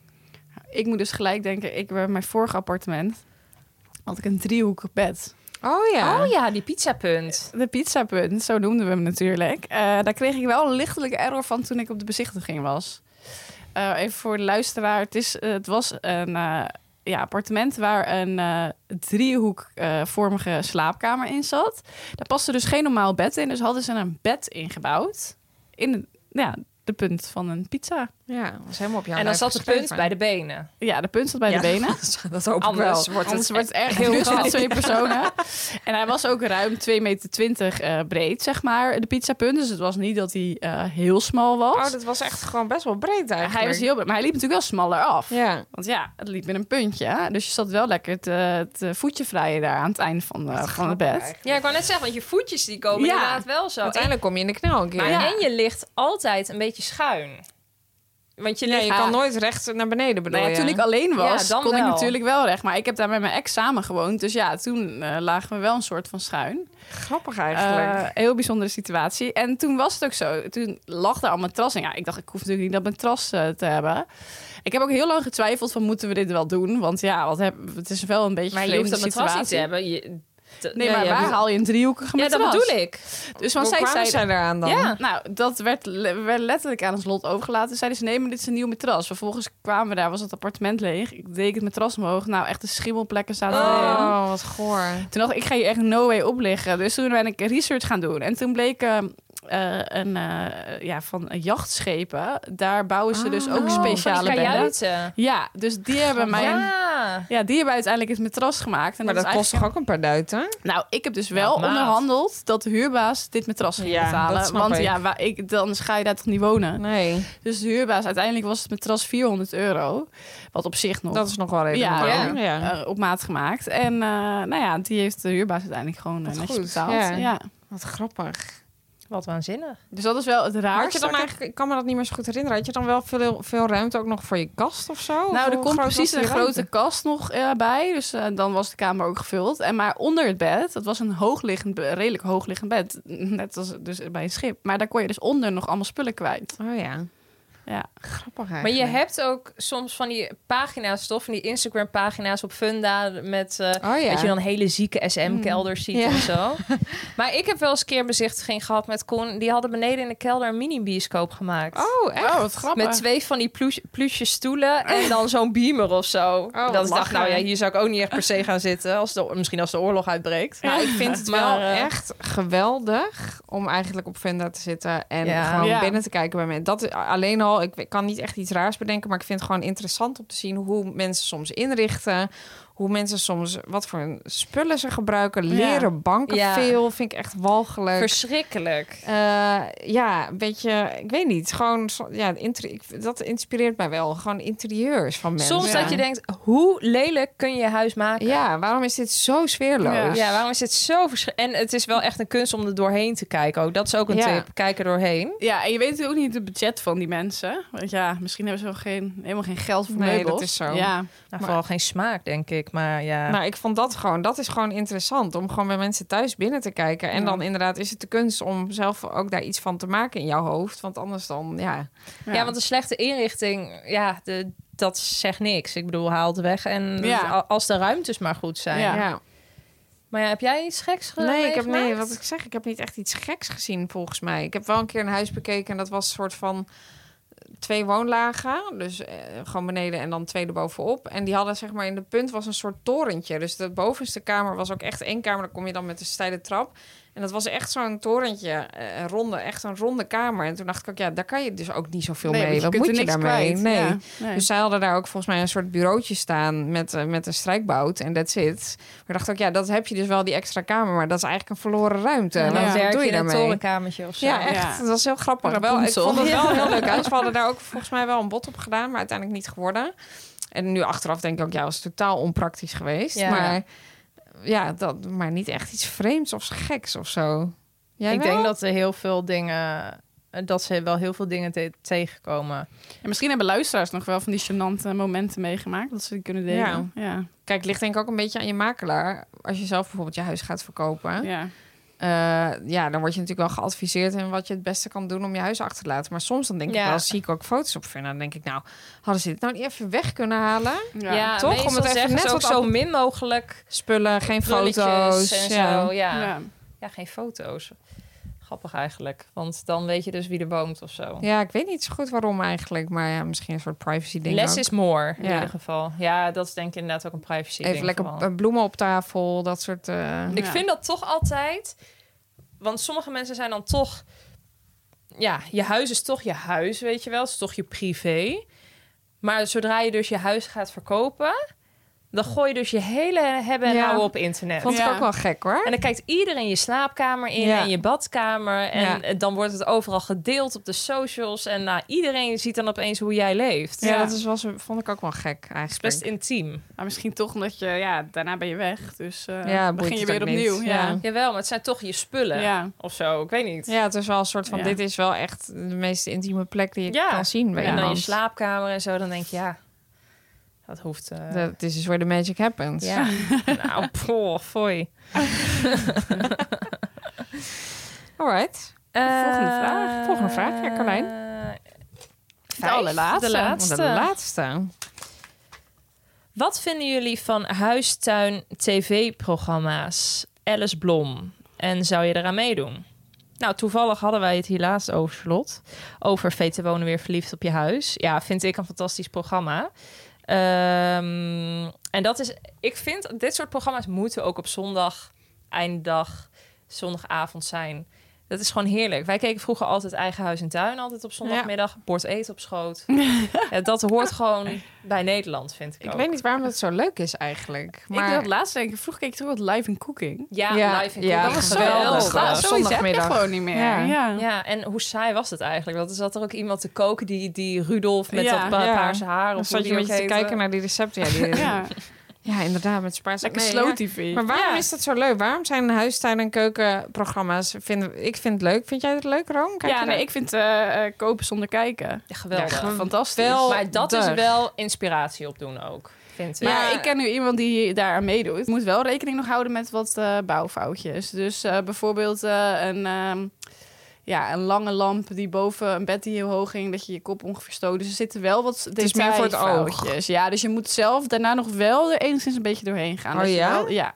Ik moet dus gelijk denken, ik bij mijn vorige appartement had ik een driehoekig bed. Oh ja. Oh ja, die pizzapunt. De pizzapunt, zo noemden we hem natuurlijk. Uh, daar kreeg ik wel een lichtelijke error van toen ik op de bezichtiging was. Uh, even voor de luisteraar. Het, is, uh, het was een uh, ja, appartement waar een uh, driehoekvormige uh, slaapkamer in zat. Daar paste dus geen normaal bed in. Dus hadden ze een bed ingebouwd in de, ja, de punt van een pizza. Ja, dat was helemaal op jouw En dan zat de geschreven. punt bij de benen. Ja, de punt zat bij ja. de benen. Dat hoop ik Anders wel. wordt Anders het wordt het echt heel heel groot. met twee personen. En hij was ook ruim twee meter twintig uh, breed, zeg maar, de pizzapunt. Dus het was niet dat hij uh, heel smal was. Oh, dat was echt gewoon best wel breed eigenlijk. Hij was heel breed, maar hij liep natuurlijk wel smaller af. Ja. Want ja, het liep in een puntje. Hè? Dus je zat wel lekker te, te voetje vrijen daar aan het einde van, uh, van het bed. Ja, ik wou net zeggen, want je voetjes die komen Ja. inderdaad wel zo. Uiteindelijk kom je in de knel een keer. Maar Ja. en je ligt altijd een beetje schuin. Want je Ja, ligt... je kan nooit recht naar beneden bedoel Nou ja, je? toen ik alleen was, Ja, dan kon ik wel. natuurlijk wel recht. Maar ik heb daar met mijn ex samen gewoond. Dus ja, toen uh, lagen we wel een soort van schuin. Grappig eigenlijk. Uh, heel bijzondere situatie. En toen was het ook zo. Toen lag daar al matras. En ja, ik dacht, ik hoef natuurlijk niet dat matras uh, te hebben. Ik heb ook heel lang getwijfeld van, moeten we dit wel doen? Want ja, wat heb, het is wel een beetje Maar een je hoeft dat vreemde matras niet situatie. te hebben. Je, te- Nee, ja, maar je waar hebt- haal je een driehoekige Ja, matras? dat bedoel ik. Dus van Hoe zij kwamen zeiden... zij eraan dan? Ja. Nou, dat werd, le- werd letterlijk aan ons lot overgelaten. Zeiden ze, nee, maar dit is een nieuw matras. Vervolgens kwamen we daar, was het appartement leeg. Ik deed het matras omhoog. Nou, echt de schimmelplekken zaten erin. Oh, wat goor. Toen dacht ik, ik ga hier echt no way op liggen. Dus toen ben ik research gaan doen. En toen bleek uh, uh, een, uh, ja, van jachtschepen. Daar bouwen ze dus ook Oh, speciale van die bedden. kajuiten. Ja, dus die hebben mij... Ja. Ja. die hebben uiteindelijk het matras gemaakt. En Maar dat, dat is kost toch ook een paar duiten? Nou, ik heb dus wel maat. onderhandeld dat de huurbaas dit matras ging Ja, betalen. dat snap Want ik. ja, waar ik, dan ga je daar toch niet wonen? Nee, Dus de huurbaas, uiteindelijk was het matras vierhonderd euro. Wat op zich nog... dat is nog wel redelijk ja, normaal. ja. Ja. uh, op maat gemaakt. En uh, nou ja, die heeft de huurbaas uiteindelijk gewoon uh, Wat netjes goed, betaald. ja. Ja. Wat grappig. Wat waanzinnig. Dus dat is wel het Had raarste. je dan eigenlijk, ik kan me dat niet meer zo goed herinneren. Had je dan wel veel, veel ruimte ook nog voor je kast of zo? Nou, Of er hoe komt groot precies was een die grote ruimte? kast nog uh, bij. Dus uh, dan was de kamer ook gevuld. En maar onder het bed, dat was een hoogliggend, be- redelijk hoogliggend bed. Net als dus bij een schip. Maar daar kon je dus onder nog allemaal spullen kwijt. Oh ja, Ja. grappig Maar eigenlijk. je hebt ook soms van die pagina's, toch? Van die Instagram-pagina's op Funda met... Uh, Oh ja. dat je dan hele zieke S M-kelders ziet Ja. en zo. Maar ik heb wel eens een keer een bezichtiging gehad met Koen. Die hadden beneden in de kelder een mini-bioscoop gemaakt. Oh, echt? Oh, wat grappig. Met twee van die plush, plusje stoelen en dan zo'n beamer of zo. wat dat ik dacht, lachen. nou ja, hier zou ik ook niet echt per se gaan zitten. Als de, misschien als de oorlog uitbreekt. Nou, ik vind het wel Maar, uh, echt geweldig om eigenlijk op Funda te zitten en Ja. gewoon Ja. binnen te kijken bij mensen. Dat is alleen al, ik kan niet echt iets raars bedenken, maar ik vind het gewoon interessant om te zien hoe mensen soms inrichten. Hoe mensen soms, wat voor spullen ze gebruiken. Leren banken Ja. veel, vind ik echt walgelijk. Verschrikkelijk. Eh, ja, een beetje, ik weet niet. Gewoon, zo- ja, interi- ik- dat inspireert mij wel. Gewoon interieurs van mensen. Soms Ja. dat je denkt, hoe lelijk kun je je huis maken? Ja, waarom is dit zo sfeerloos? Ja. Ja, waarom is dit zo verschrikkelijk? En het is wel echt een kunst om er doorheen te kijken ook. Dat is ook een Ja. tip. Kijk er doorheen. Ja, en je weet natuurlijk ook niet het budget van die mensen. Want ja, misschien hebben ze wel geen, helemaal geen geld voor Nee, meubels. dat is zo. Ja. Nou, vooral geen smaak, denk ik. Maar ja. Nou, ik vond dat gewoon, dat is gewoon interessant om gewoon bij mensen thuis binnen te kijken. En Ja. dan inderdaad is het de kunst om zelf ook daar iets van te maken in jouw hoofd. Want anders dan, ja. ja. want een slechte inrichting, ja, de, dat zegt niks. Ik bedoel, haal het weg. En Ja. a- als de ruimtes maar goed zijn. Ja. ja. Maar ja, heb jij iets geks ge- Nee, ik heb, nee, meegemaakt? wat ik zeg, ik heb niet echt iets geks gezien volgens mij. Ik heb wel een keer een huis bekeken en dat was een soort van twee woonlagen. Dus eh, gewoon beneden en dan twee erbovenop. En die hadden zeg maar in de punt was een soort torentje. Dus de bovenste kamer was ook echt één kamer. Dan kom je dan met een steile trap. En dat was echt zo'n torentje, eh, een ronde, echt een ronde kamer. En toen dacht ik ook, ja, daar kan je dus ook niet zoveel Nee, mee. want Wat kunt moet je er niks daarmee? kwijt. Nee. Ja, nee. Dus zij hadden daar ook volgens mij een soort bureautje staan met, uh, met een strijkbout en that's it. Maar ik dacht ook, ja, dat heb je dus wel die extra kamer, maar dat is eigenlijk een verloren ruimte. En dan Wat werk doe je je in een daarmee? torenkamertje of zo. Ja, echt. Ja. Dat was heel grappig. Wel, ik Rapunzel. vond het wel een Ja. heel leuk huis. We hadden daar ook volgens mij wel een bod op gedaan, maar uiteindelijk niet geworden. En nu achteraf denk ik ook, ja, was totaal onpraktisch geweest. Ja. Maar ja, dat, maar niet echt iets vreemds of geks of zo. Jij ik wel? denk dat er heel veel dingen... dat ze wel heel veel dingen te- tegenkomen. En misschien hebben luisteraars nog wel van die gênante momenten meegemaakt. Dat ze die kunnen delen. Ja. Ja. Kijk, het ligt denk ik ook een beetje aan je makelaar. Als je zelf bijvoorbeeld je huis gaat verkopen. Ja. Uh, ja, dan word je natuurlijk wel geadviseerd in wat je het beste kan doen om je huis achter te laten. Maar soms dan denk Ja. ik wel, zie ik ook foto's op vinden. Dan denk ik, nou, hadden ze dit nou niet even weg kunnen halen? Ja. Ja, toch? meestal Om het even zeggen net ze ook wat zo af- min mogelijk Spullen, geen prulletjes foto's. en ja. zo. Ja. Ja. Ja, geen foto's. Grappig eigenlijk. Want dan weet je dus wie er woont of zo. ja, ik weet niet zo goed waarom eigenlijk. Maar ja, misschien een soort privacy ding Less ook. is more, in Ja. ieder geval. Ja, dat is denk ik inderdaad ook een privacy ding. Even lekker vooral. uh, bloemen op tafel, dat soort... Uh... Ik Ja. vind dat toch altijd... Want sommige mensen zijn dan toch... Ja, je huis is toch je huis, weet je wel. Het is toch je privé. Maar zodra je dus je huis gaat verkopen... dan gooi je dus je hele hebben en Ja. houden op internet. Vond ik Ja. ook wel gek, hoor. En dan kijkt iedereen je slaapkamer in Ja. en je badkamer. En Ja. dan wordt het overal gedeeld op de socials. En nou, iedereen ziet dan opeens hoe jij leeft. Ja, Ja. dat is wel zo, vond ik ook wel gek, Het is eigenlijk. best intiem. Maar misschien toch omdat je, ja, daarna ben je weg. Dus uh, Ja, boeit begin je het weer ook niet. opnieuw. Ja. Ja. Jawel, maar het zijn toch je spullen Ja. of zo. Ik weet niet. Ja, het is wel een soort van... Ja. Dit is wel echt de meest intieme plek die je Ja. kan zien bij En dan je iemand. slaapkamer en zo. Dan denk je, ja, dat hoeft... uh, Dat This is where the magic happens. Ja, nou, poh, foei. Alright. Volgende vraag. Volgende vraag, ja, Carlijn. De allerlaatste. De laatste. De laatste. Wat vinden jullie van huistuin tv-programma's? Alice Blom. En zou je eraan meedoen? Nou, toevallig hadden wij het hier laatst over, Charlotte. Over Veten wonen weer verliefd op je huis. Ja, vind ik een fantastisch programma. Um, en dat is... Ik vind, dit soort programma's moeten ook op zondag, einddag, zondagavond zijn. Dat is gewoon heerlijk. Wij keken vroeger altijd Eigen Huis en Tuin. Altijd op zondagmiddag. Bord eten op schoot. Ja, dat hoort gewoon bij Nederland, vind ik Ik ook. weet niet waarom het zo leuk is eigenlijk. Maar... Ik had laatst denken, vroeger keek ik toch wat live in cooking. Ja, Ja, live in ja, cooking. dat was geweldig. geweldig. Zoiets heb je Zondagmiddag. gewoon niet meer. Ja. Ja. Ja, en hoe saai was het eigenlijk? Want er zat er ook iemand te koken, die, die Rudolf met Ja. dat pa- Ja. paarse haar. Dan Of zat hoe je die een ook beetje te heette. kijken naar die recepten. Ja, die, Ja. ja inderdaad, met spaarse... Lekker Nee, slow ja. T V. Maar waarom Ja. is dat zo leuk? Waarom zijn huistuin- en keukenprogramma's... Vinden, ik vind het leuk. Vind jij het leuk, Room? Kijk Ja, je nee, dat? ik vind uh, uh, kopen zonder kijken Ja, geweldig. Ja, fantastisch. wel- maar dat is Geweldig. wel inspiratie opdoen ook, vind ik. Maar Ja. ik ken nu iemand die daar aan meedoet. Ik moet wel rekening nog houden met wat uh, bouwfoutjes. Dus uh, bijvoorbeeld uh, een, um, ja, een lange lamp die boven een bed die heel hoog ging, dat je je kop ongeveer stoot. Dus er zitten wel wat is meer voor het oog. detailfoutjes. Ja, dus je moet zelf daarna nog wel er enigszins een beetje doorheen gaan. Oh Dat je ja? Wel, ja.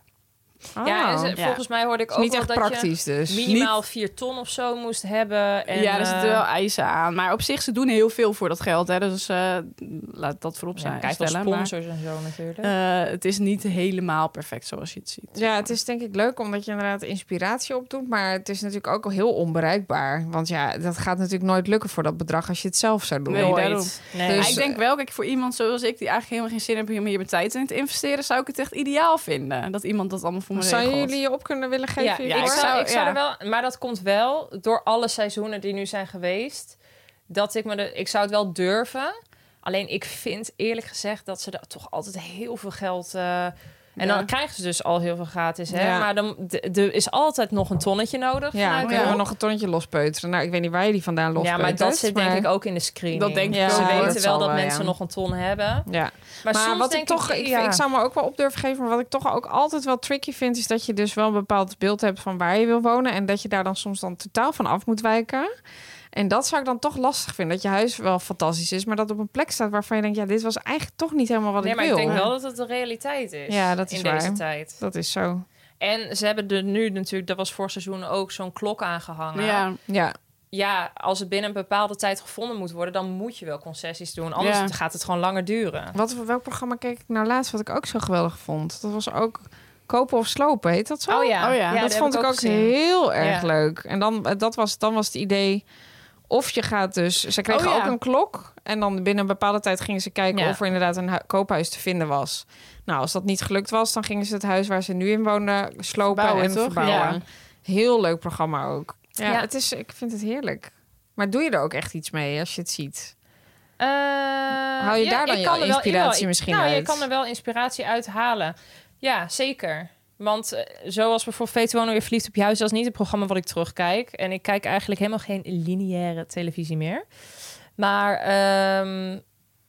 Ja, en ze- ja. volgens mij hoorde ik is ook niet wel echt dat praktisch je dus. minimaal vier ton of zo moest hebben. En, ja, er zitten eh, wel eisen aan. Maar op zich, ze doen heel veel voor dat geld. Hè. Dus uh, laat dat voorop zijn. ja, kijk wel stellen, maar, sponsors en zo natuurlijk. uh, het is niet helemaal perfect zoals je het ziet. Ja, het is denk ik leuk omdat je inderdaad inspiratie opdoet. Maar het is natuurlijk ook heel onbereikbaar. Want ja, dat gaat natuurlijk nooit lukken voor dat bedrag als je het zelf zou doen. Nee, Nooit. daarom. Nee. Dus- Maar ik denk wel, kijk, voor iemand zoals ik, die eigenlijk helemaal geen zin heeft om hier mijn tijd in te investeren, zou ik het echt ideaal vinden. Dat iemand dat allemaal voor me Zouden regelt. jullie je op kunnen willen geven? Ja, hiervoor? ik, zou, zou- ik zou ja. er wel... Maar dat komt wel door alle seizoenen die nu zijn geweest. Dat ik me de... Ik zou het wel durven. Alleen ik vind eerlijk gezegd dat ze er toch altijd heel veel geld... Uh, en Ja. dan krijgen ze dus al heel veel gratis. Hè? Ja. Maar dan, d- er is altijd nog een tonnetje nodig. Ja, dan vanuit kunnen we Hulp. nog een tonnetje lospeuteren. Nou, ik weet niet waar je die vandaan Ja, lospeutert. maar dat zit denk maar- ik ook in de screening. Dat denk ik Ja, Ze ook. weten dat wel zal dat wel, mensen ja. nog een ton hebben. Ja. Maar, Maar soms wat denk ik toch, ik, ja. ik zou me ook wel op durven geven, maar wat ik toch ook altijd wel tricky vind, is dat je dus wel een bepaald beeld hebt van waar je wil wonen en dat je daar dan soms dan totaal van af moet wijken. En dat zou ik dan toch lastig vinden, dat je huis wel fantastisch is, maar dat op een plek staat waarvan je denkt, ja, dit was eigenlijk toch niet helemaal wat Nee, ik maar wil. ik denk wel dat het de realiteit is. Ja, dat is in waar. deze tijd. Dat is zo. En ze hebben er nu natuurlijk, dat was vorig seizoen ook zo'n klok aangehangen. Ja, Ja, Ja, als het binnen een bepaalde tijd gevonden moet worden, dan moet je wel concessies doen. Anders Ja. gaat het gewoon langer duren. wat, welk programma keek ik nou laatst wat ik ook zo geweldig vond? Dat was ook Kopen of Slopen, heet dat zo? Oh ja, Oh ja, dat dat heb vond ik ook, gezien. heel erg Ja. leuk. En dan, eh, dat was, dan was het idee... Of je gaat dus... Ze kregen Oh ja. ook een klok. En dan binnen een bepaalde tijd gingen ze kijken... Ja. of er inderdaad een hu- koophuis te vinden was. Nou, als dat niet gelukt was... dan gingen ze het huis waar ze nu in woonden slopen Verbouwen, en toch? verbouwen. Ja. Heel leuk programma ook. Ja, Ja. Het is, ik vind het heerlijk. Maar doe je er ook echt iets mee als je het ziet? Uh, Haal je daar dan ik jouw kan er wel- inspiratie jawel, misschien nou, uit? je kan er wel inspiratie uit halen. Ja, zeker. Want uh, zoals bijvoorbeeld Veten wonen weer verliefd op je huis... dat is niet het programma wat ik terugkijk. En ik kijk eigenlijk helemaal geen lineaire televisie meer. Maar um,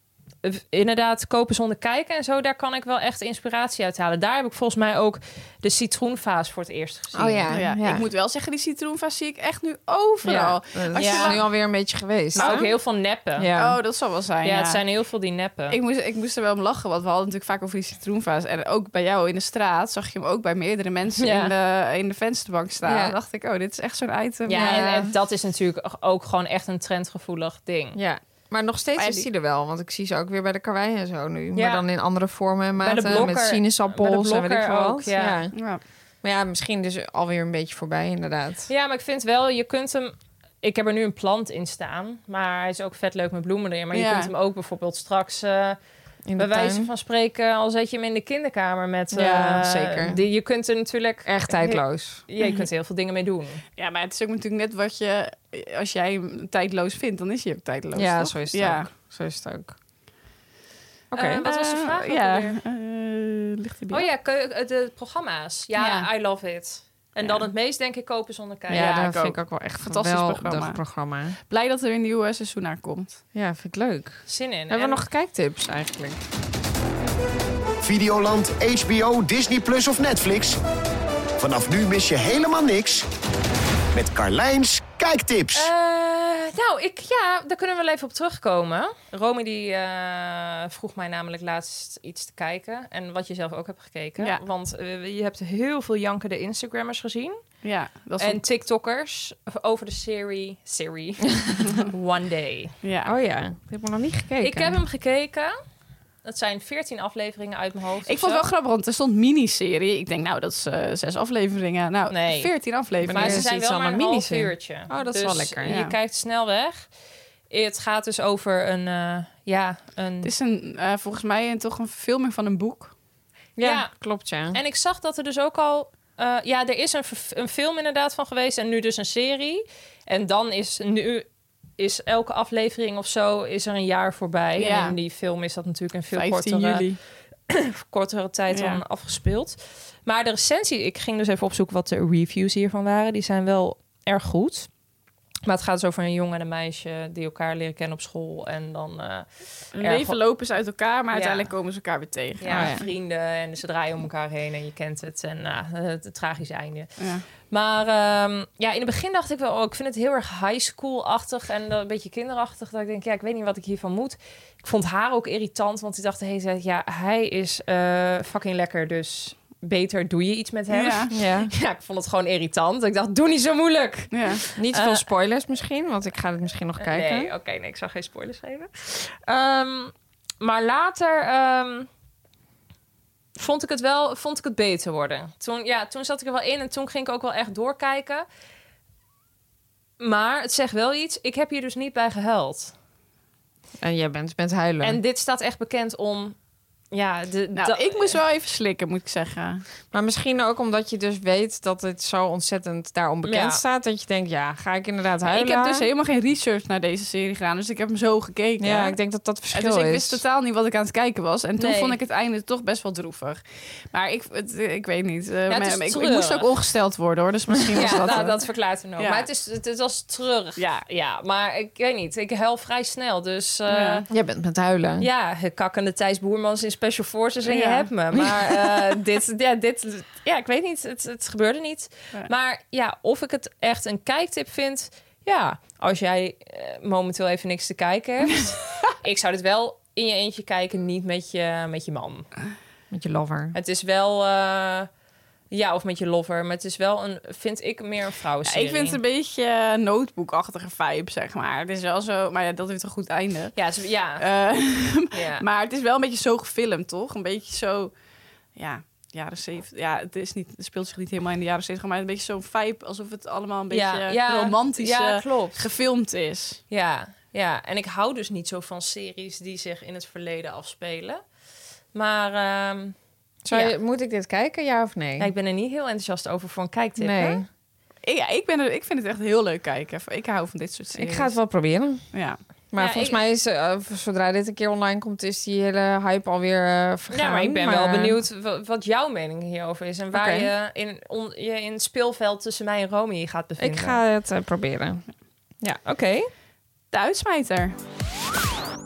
uh, inderdaad kopen zonder kijken en zo, daar kan ik wel echt inspiratie uit halen. Daar heb ik volgens mij ook de citroenvaas voor het eerst gezien. Oh ja, Ja, ja. Ik moet wel zeggen, die citroenvaas zie ik echt nu overal. Ja, dat Als is je nu alweer een beetje geweest. Maar hè? ook heel veel neppen. Ja. Oh, dat zal wel zijn. Ja, Ja, het zijn heel veel die neppen. Ik moest, ik moest er wel om lachen, want we hadden natuurlijk vaak over die citroenvaas. En ook bij jou in de straat zag je hem ook bij meerdere mensen Ja. in, de, in de vensterbank staan. Ja. Dan dacht ik, oh, dit is echt zo'n item. ja, Ja. En, en dat is natuurlijk ook gewoon echt een trendgevoelig ding. Ja. Maar nog steeds Maar is die- die er wel. Want ik zie ze ook weer bij de karwei en zo nu. Ja. Maar dan in andere vormen en Bij de maten. blokker- met sinaasappels bij en de weet ik veel blokker wat. ook, ja. Ja. Maar ja, misschien dus alweer een beetje voorbij inderdaad. Ja, maar ik vind wel, je kunt hem... Ik heb er nu een plant in staan, maar hij is ook vet leuk met bloemen erin. Maar je Ja. kunt hem ook bijvoorbeeld straks, uh, In bij de wijze tuin. van spreken, al zet je hem in de kinderkamer met... Ja, uh, zeker. Die, je kunt er natuurlijk... Echt tijdloos. Ja, je kunt er heel veel dingen mee doen. ja, maar het is ook natuurlijk net wat je... Als jij hem tijdloos vindt, dan is hij ook tijdloos, Ja, toch? zo is het ja. ook. Zo is het ook. Oké. Eh, wat was de Eh, vraag ook Ja, alweer? eh, ligt hij bij Oh jou? ja, keu- de programma's. Ja, Ja. I love it. En Ja. dan het meest, denk ik, kopen zonder kijken. ja, ja, dat ik vind ook. ik ook wel echt Fantastisch een programma. geweldig programma. Blij dat er een nieuw eh, seizoen aankomt. Ja, vind ik leuk. Zin in. Hebben En- we nog kijktips eigenlijk? Videoland, H B O, Disney Plus of Netflix? Vanaf nu mis je helemaal niks met Carlijns Kijktips. Eh, nou, ik, ja, daar kunnen we wel even op terugkomen. Romy die eh, vroeg mij namelijk laatst iets te kijken. En wat je zelf ook hebt gekeken. Ja. Want eh, je hebt heel veel jankende Instagrammers gezien. Ja, dat is En TikTokkers over de serie... Serie. One Day. ja. Oh ja, dat heb ik nog niet gekeken. Ik heb hem gekeken. Dat zijn veertien afleveringen uit mijn hoofd. Ik of vond het zo. wel grappig, want er stond miniserie. Ik denk, nou, dat is eh, zes afleveringen. Nou, Nee. veertien afleveringen. Maar ze is zijn iets wel aan maar een een half miniserie. uurtje. Oh, dat is Dus wel lekker, Je ja. kijkt snel weg. Het gaat dus over een... eh, ja, een... Het is een, eh, volgens mij een, toch een verfilming van een boek. Ja, Ja. klopt ja. En ik zag dat er dus ook al... eh, ja, er is een, verf- een film inderdaad van geweest en nu dus een serie. En dan is nu... is elke aflevering of zo is er een jaar voorbij. Ja. En in die film is dat natuurlijk een veel vijftien kortere, juli. kortere tijd Ja. dan afgespeeld. Maar de recensie... Ik ging dus even opzoeken wat de reviews hiervan waren. Die zijn wel erg goed. Maar het gaat dus over een jongen en een meisje... die elkaar leren kennen op school. En dan... eh, Hun erg- leven lopen ze uit elkaar, maar Ja. uiteindelijk komen ze elkaar weer tegen. Ja, Oh, ja. vrienden en ze draaien om elkaar heen en je kent het. En nou, het, het tragische einde. Ja. Maar ehm, ja, in het begin dacht ik wel... Oh, ik vind het heel erg high school-achtig en een beetje kinderachtig. Dat ik denk, ja, ik weet niet wat ik hiervan moet. Ik vond haar ook irritant, want ik dacht de hele tijd... Ja, hij is eh, fucking lekker, dus beter doe je iets met hem. Ja. Ja. Ja, ik vond het gewoon irritant. Ik dacht, doe niet zo moeilijk. Ja. Niet Eh, veel spoilers misschien, want ik ga het misschien nog kijken. Nee, oké, nee, ik zal geen spoilers geven. Ehm, maar later ehm, vond ik het wel, vond ik het beter worden. Toen, ja, toen zat ik er wel in en toen ging ik ook wel echt doorkijken. Maar het zegt wel iets. Ik heb hier dus niet bij gehuild. En jij bent met huilen. En dit staat echt bekend om... Ja, de, Nou, da- ik moest wel even slikken, moet ik zeggen. Maar misschien ook omdat je dus weet dat het zo ontzettend daar onbekend Ja. staat. Dat je denkt, ja, ga ik inderdaad huilen? Ik heb dus helemaal geen research naar deze serie gedaan, dus ik heb hem zo gekeken. Ja, ik denk dat dat En verschil dus ik is. wist totaal niet wat ik aan het kijken was. En toen Nee. vond ik het einde toch best wel droevig. Maar ik, het, ik weet niet. Uh, het is maar ik, ik treurig. moest ook ongesteld worden, hoor. Dus misschien was Ja, dat... nou, uh, dat verklaart het nog. Ja. Maar het, is, het, het was treurig. Ja. ja, maar ik weet niet. Ik huil vrij snel, dus... eh, Ja. Jij bent met huilen. Ja, kakkende Thijs Boermans in Special Forces en je Ja. hebt me. Maar eh, dit, ja, dit, ja, ik weet niet, het, het gebeurde niet. Ja. Maar ja, of ik het echt een kijktip vind... Ja, als jij eh, momenteel even niks te kijken hebt... ik zou dit wel in je eentje kijken, niet met je, met je man. Met je lover. Het is wel... eh, ja, of met je lover. Maar het is wel een, vind ik, meer een Ja, vrouwenserie. ik vind het een beetje notebook-achtige vibe, zeg maar. Het is wel zo... Maar ja, dat heeft een goed einde. Ja, het is- ja, Uh, ja. maar het is wel een beetje zo gefilmd, toch? Een beetje zo... Ja, jaren zeventig. Ja, het, is niet, het speelt zich niet helemaal in de jaren zeventig, maar een beetje zo'n vibe alsof het allemaal een beetje ja, ja, romantisch ja, eh, klopt. gefilmd is. Ja, ja, en ik hou dus niet zo van series die zich in het verleden afspelen. Maar ehm, Zou je, ja. Moet ik dit kijken, ja of nee? ja, ik ben er niet heel enthousiast over voor een kijktip. nee. hè? Ik, ja, ik, ben er, ik vind het echt heel leuk kijken. Ik hou van dit soort series. Ik ga het wel proberen. Ja. Maar Ja, volgens ik- mij is, uh, zodra dit een keer online komt, is die hele hype alweer uh, vergaan. Ja, maar ik ben Maar, wel uh, benieuwd wa- wat jouw mening hierover is. En waar Oké. je, in, on, je in het speelveld tussen mij en Romy gaat bevinden. Ik ga het uh, proberen. Ja, oké. De uitsmijter.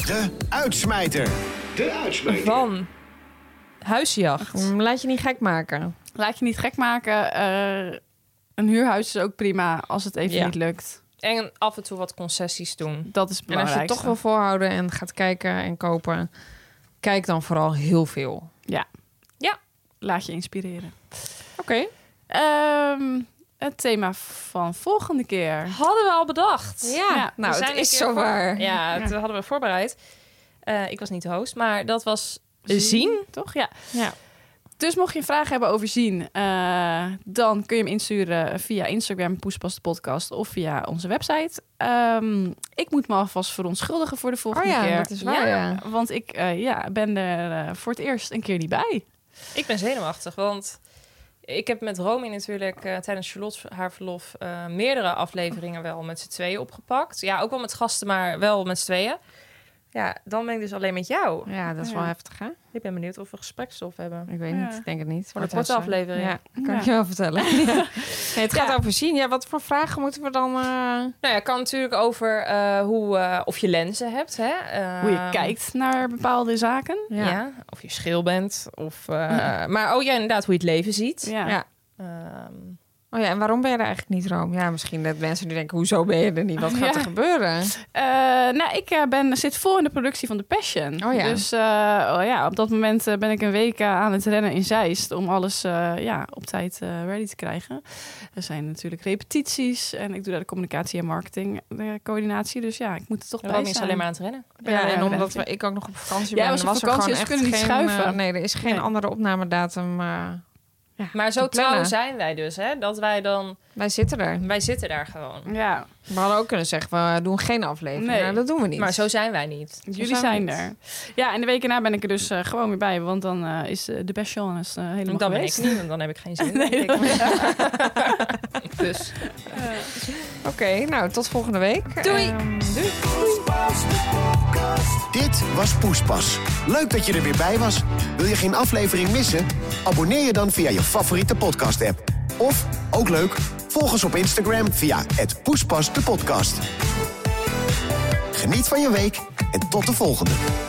De uitsmijter. De uitsmijter. Van huisjacht. Mm, Laat je niet gek maken. Laat je niet gek maken. Uh, een huurhuis is ook prima als het even Ja. niet lukt. En af en toe wat concessies doen. Dat is het En als je het belangrijkste. toch wil volhouden en gaat kijken en kopen, kijk dan vooral heel veel. Ja. Ja. Laat je inspireren. Oké. Um, het thema van volgende keer. Hadden we al bedacht. Ja, Ja, nou, We het zijn een is keer zo voor- waar. Ja, dat hadden we voorbereid. Uh, ik was niet de host, maar dat was zien. Toch? Ja. Ja. Dus mocht je een vraag hebben over zien, uh, dan kun je hem insturen via Instagram, Poespas de podcast, of via onze website. Um, ik moet me alvast verontschuldigen voor de volgende Oh ja, keer. dat is waar, ja. Want ik uh, ja, ben er uh, voor het eerst een keer niet bij. Ik ben zenuwachtig, want ik heb met Romy natuurlijk uh, tijdens Charlotte haar verlof uh, meerdere afleveringen wel met z'n tweeën opgepakt. Ja, ook wel met gasten, maar wel met z'n tweeën. Ja, dan ben ik dus alleen met jou. Ja, dat is Ja. wel heftig, hè? Ik ben benieuwd of we gespreksstof hebben. Ik weet Ja. niet, ik denk het niet. Voor de Wordt korte wel zo. aflevering. Ja, kan Ja. ik je wel vertellen. Ja. Nee, het gaat Ja. over zien. Ja, wat voor vragen moeten we dan... Uh... Nou ja, het kan natuurlijk over uh, hoe, uh, of je lenzen hebt. Hè? Uh, Hoe je kijkt naar bepaalde zaken. Ja. Ja. of je schil bent. Of, uh, maar oh ja, inderdaad, hoe je het leven ziet. Ja. Ja. Um, Oh ja, en waarom ben je er eigenlijk niet, Room? Ja, misschien dat mensen die denken, hoezo ben je er niet? Wat gaat Ja. er gebeuren? Uh, nou, ik uh, ben, zit vol in de productie van The Passion. Oh ja. Dus uh, oh ja, op dat moment uh, ben ik een week uh, aan het rennen in Zeist om alles uh, ja, op tijd uh, ready te krijgen. Er zijn natuurlijk repetities en ik doe daar de communicatie en marketing, de coördinatie. Dus ja, ik moet er toch bij Romy zijn. is alleen maar aan het rennen. Ik ben Ja, alleen en maar omdat aan het we, ik ook nog op vakantie Jij ben, was op was er vakantie, gewoon dus echt we kunnen geen... niet schuiven. uh, nee, er is geen Nee. andere opnamedatum. Uh, ja, Maar zo te plannen. trouw zijn wij dus, hè? Dat wij dan... Wij zitten er. Wij zitten daar gewoon. Ja, We hadden ook kunnen zeggen, we doen geen aflevering. Nee. Nou, dat doen we niet. Maar zo zijn wij niet. jullie zijn zijn we niet. er. Ja, en de weken na ben ik er dus uh, gewoon weer bij, want dan uh, is uh, de Passion uh, helemaal Dan ben geweest. ik niet, want dan heb ik geen zin. Nee, denk ik. Dus. Oké, okay, nou, tot volgende week. Doei. Um, doei. Dit was Poespas. Leuk dat je er weer bij was. Wil je geen aflevering missen? Abonneer je dan via je favoriete podcast-app. Of, ook leuk, volg ons op Instagram via het Poespas de podcast. Geniet van je week en tot de volgende.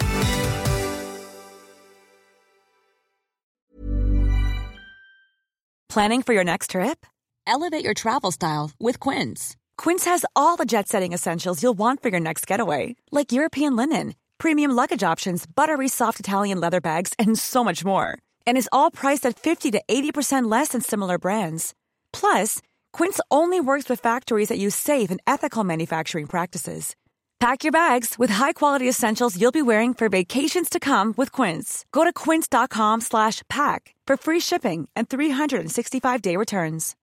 Planning for your next trip? Elevate your travel style with Quince. Quince has all the jet-setting essentials you'll want for your next getaway, like European linen, premium luggage options, buttery soft Italian leather bags, and so much more. And is all priced at fifty to eighty percent less than similar brands. Plus, Quince only works with factories that use safe and ethical manufacturing practices. Pack your bags with high-quality essentials you'll be wearing for vacations to come with Quince. Go to quince.com slash pack for free shipping and three sixty-five day returns.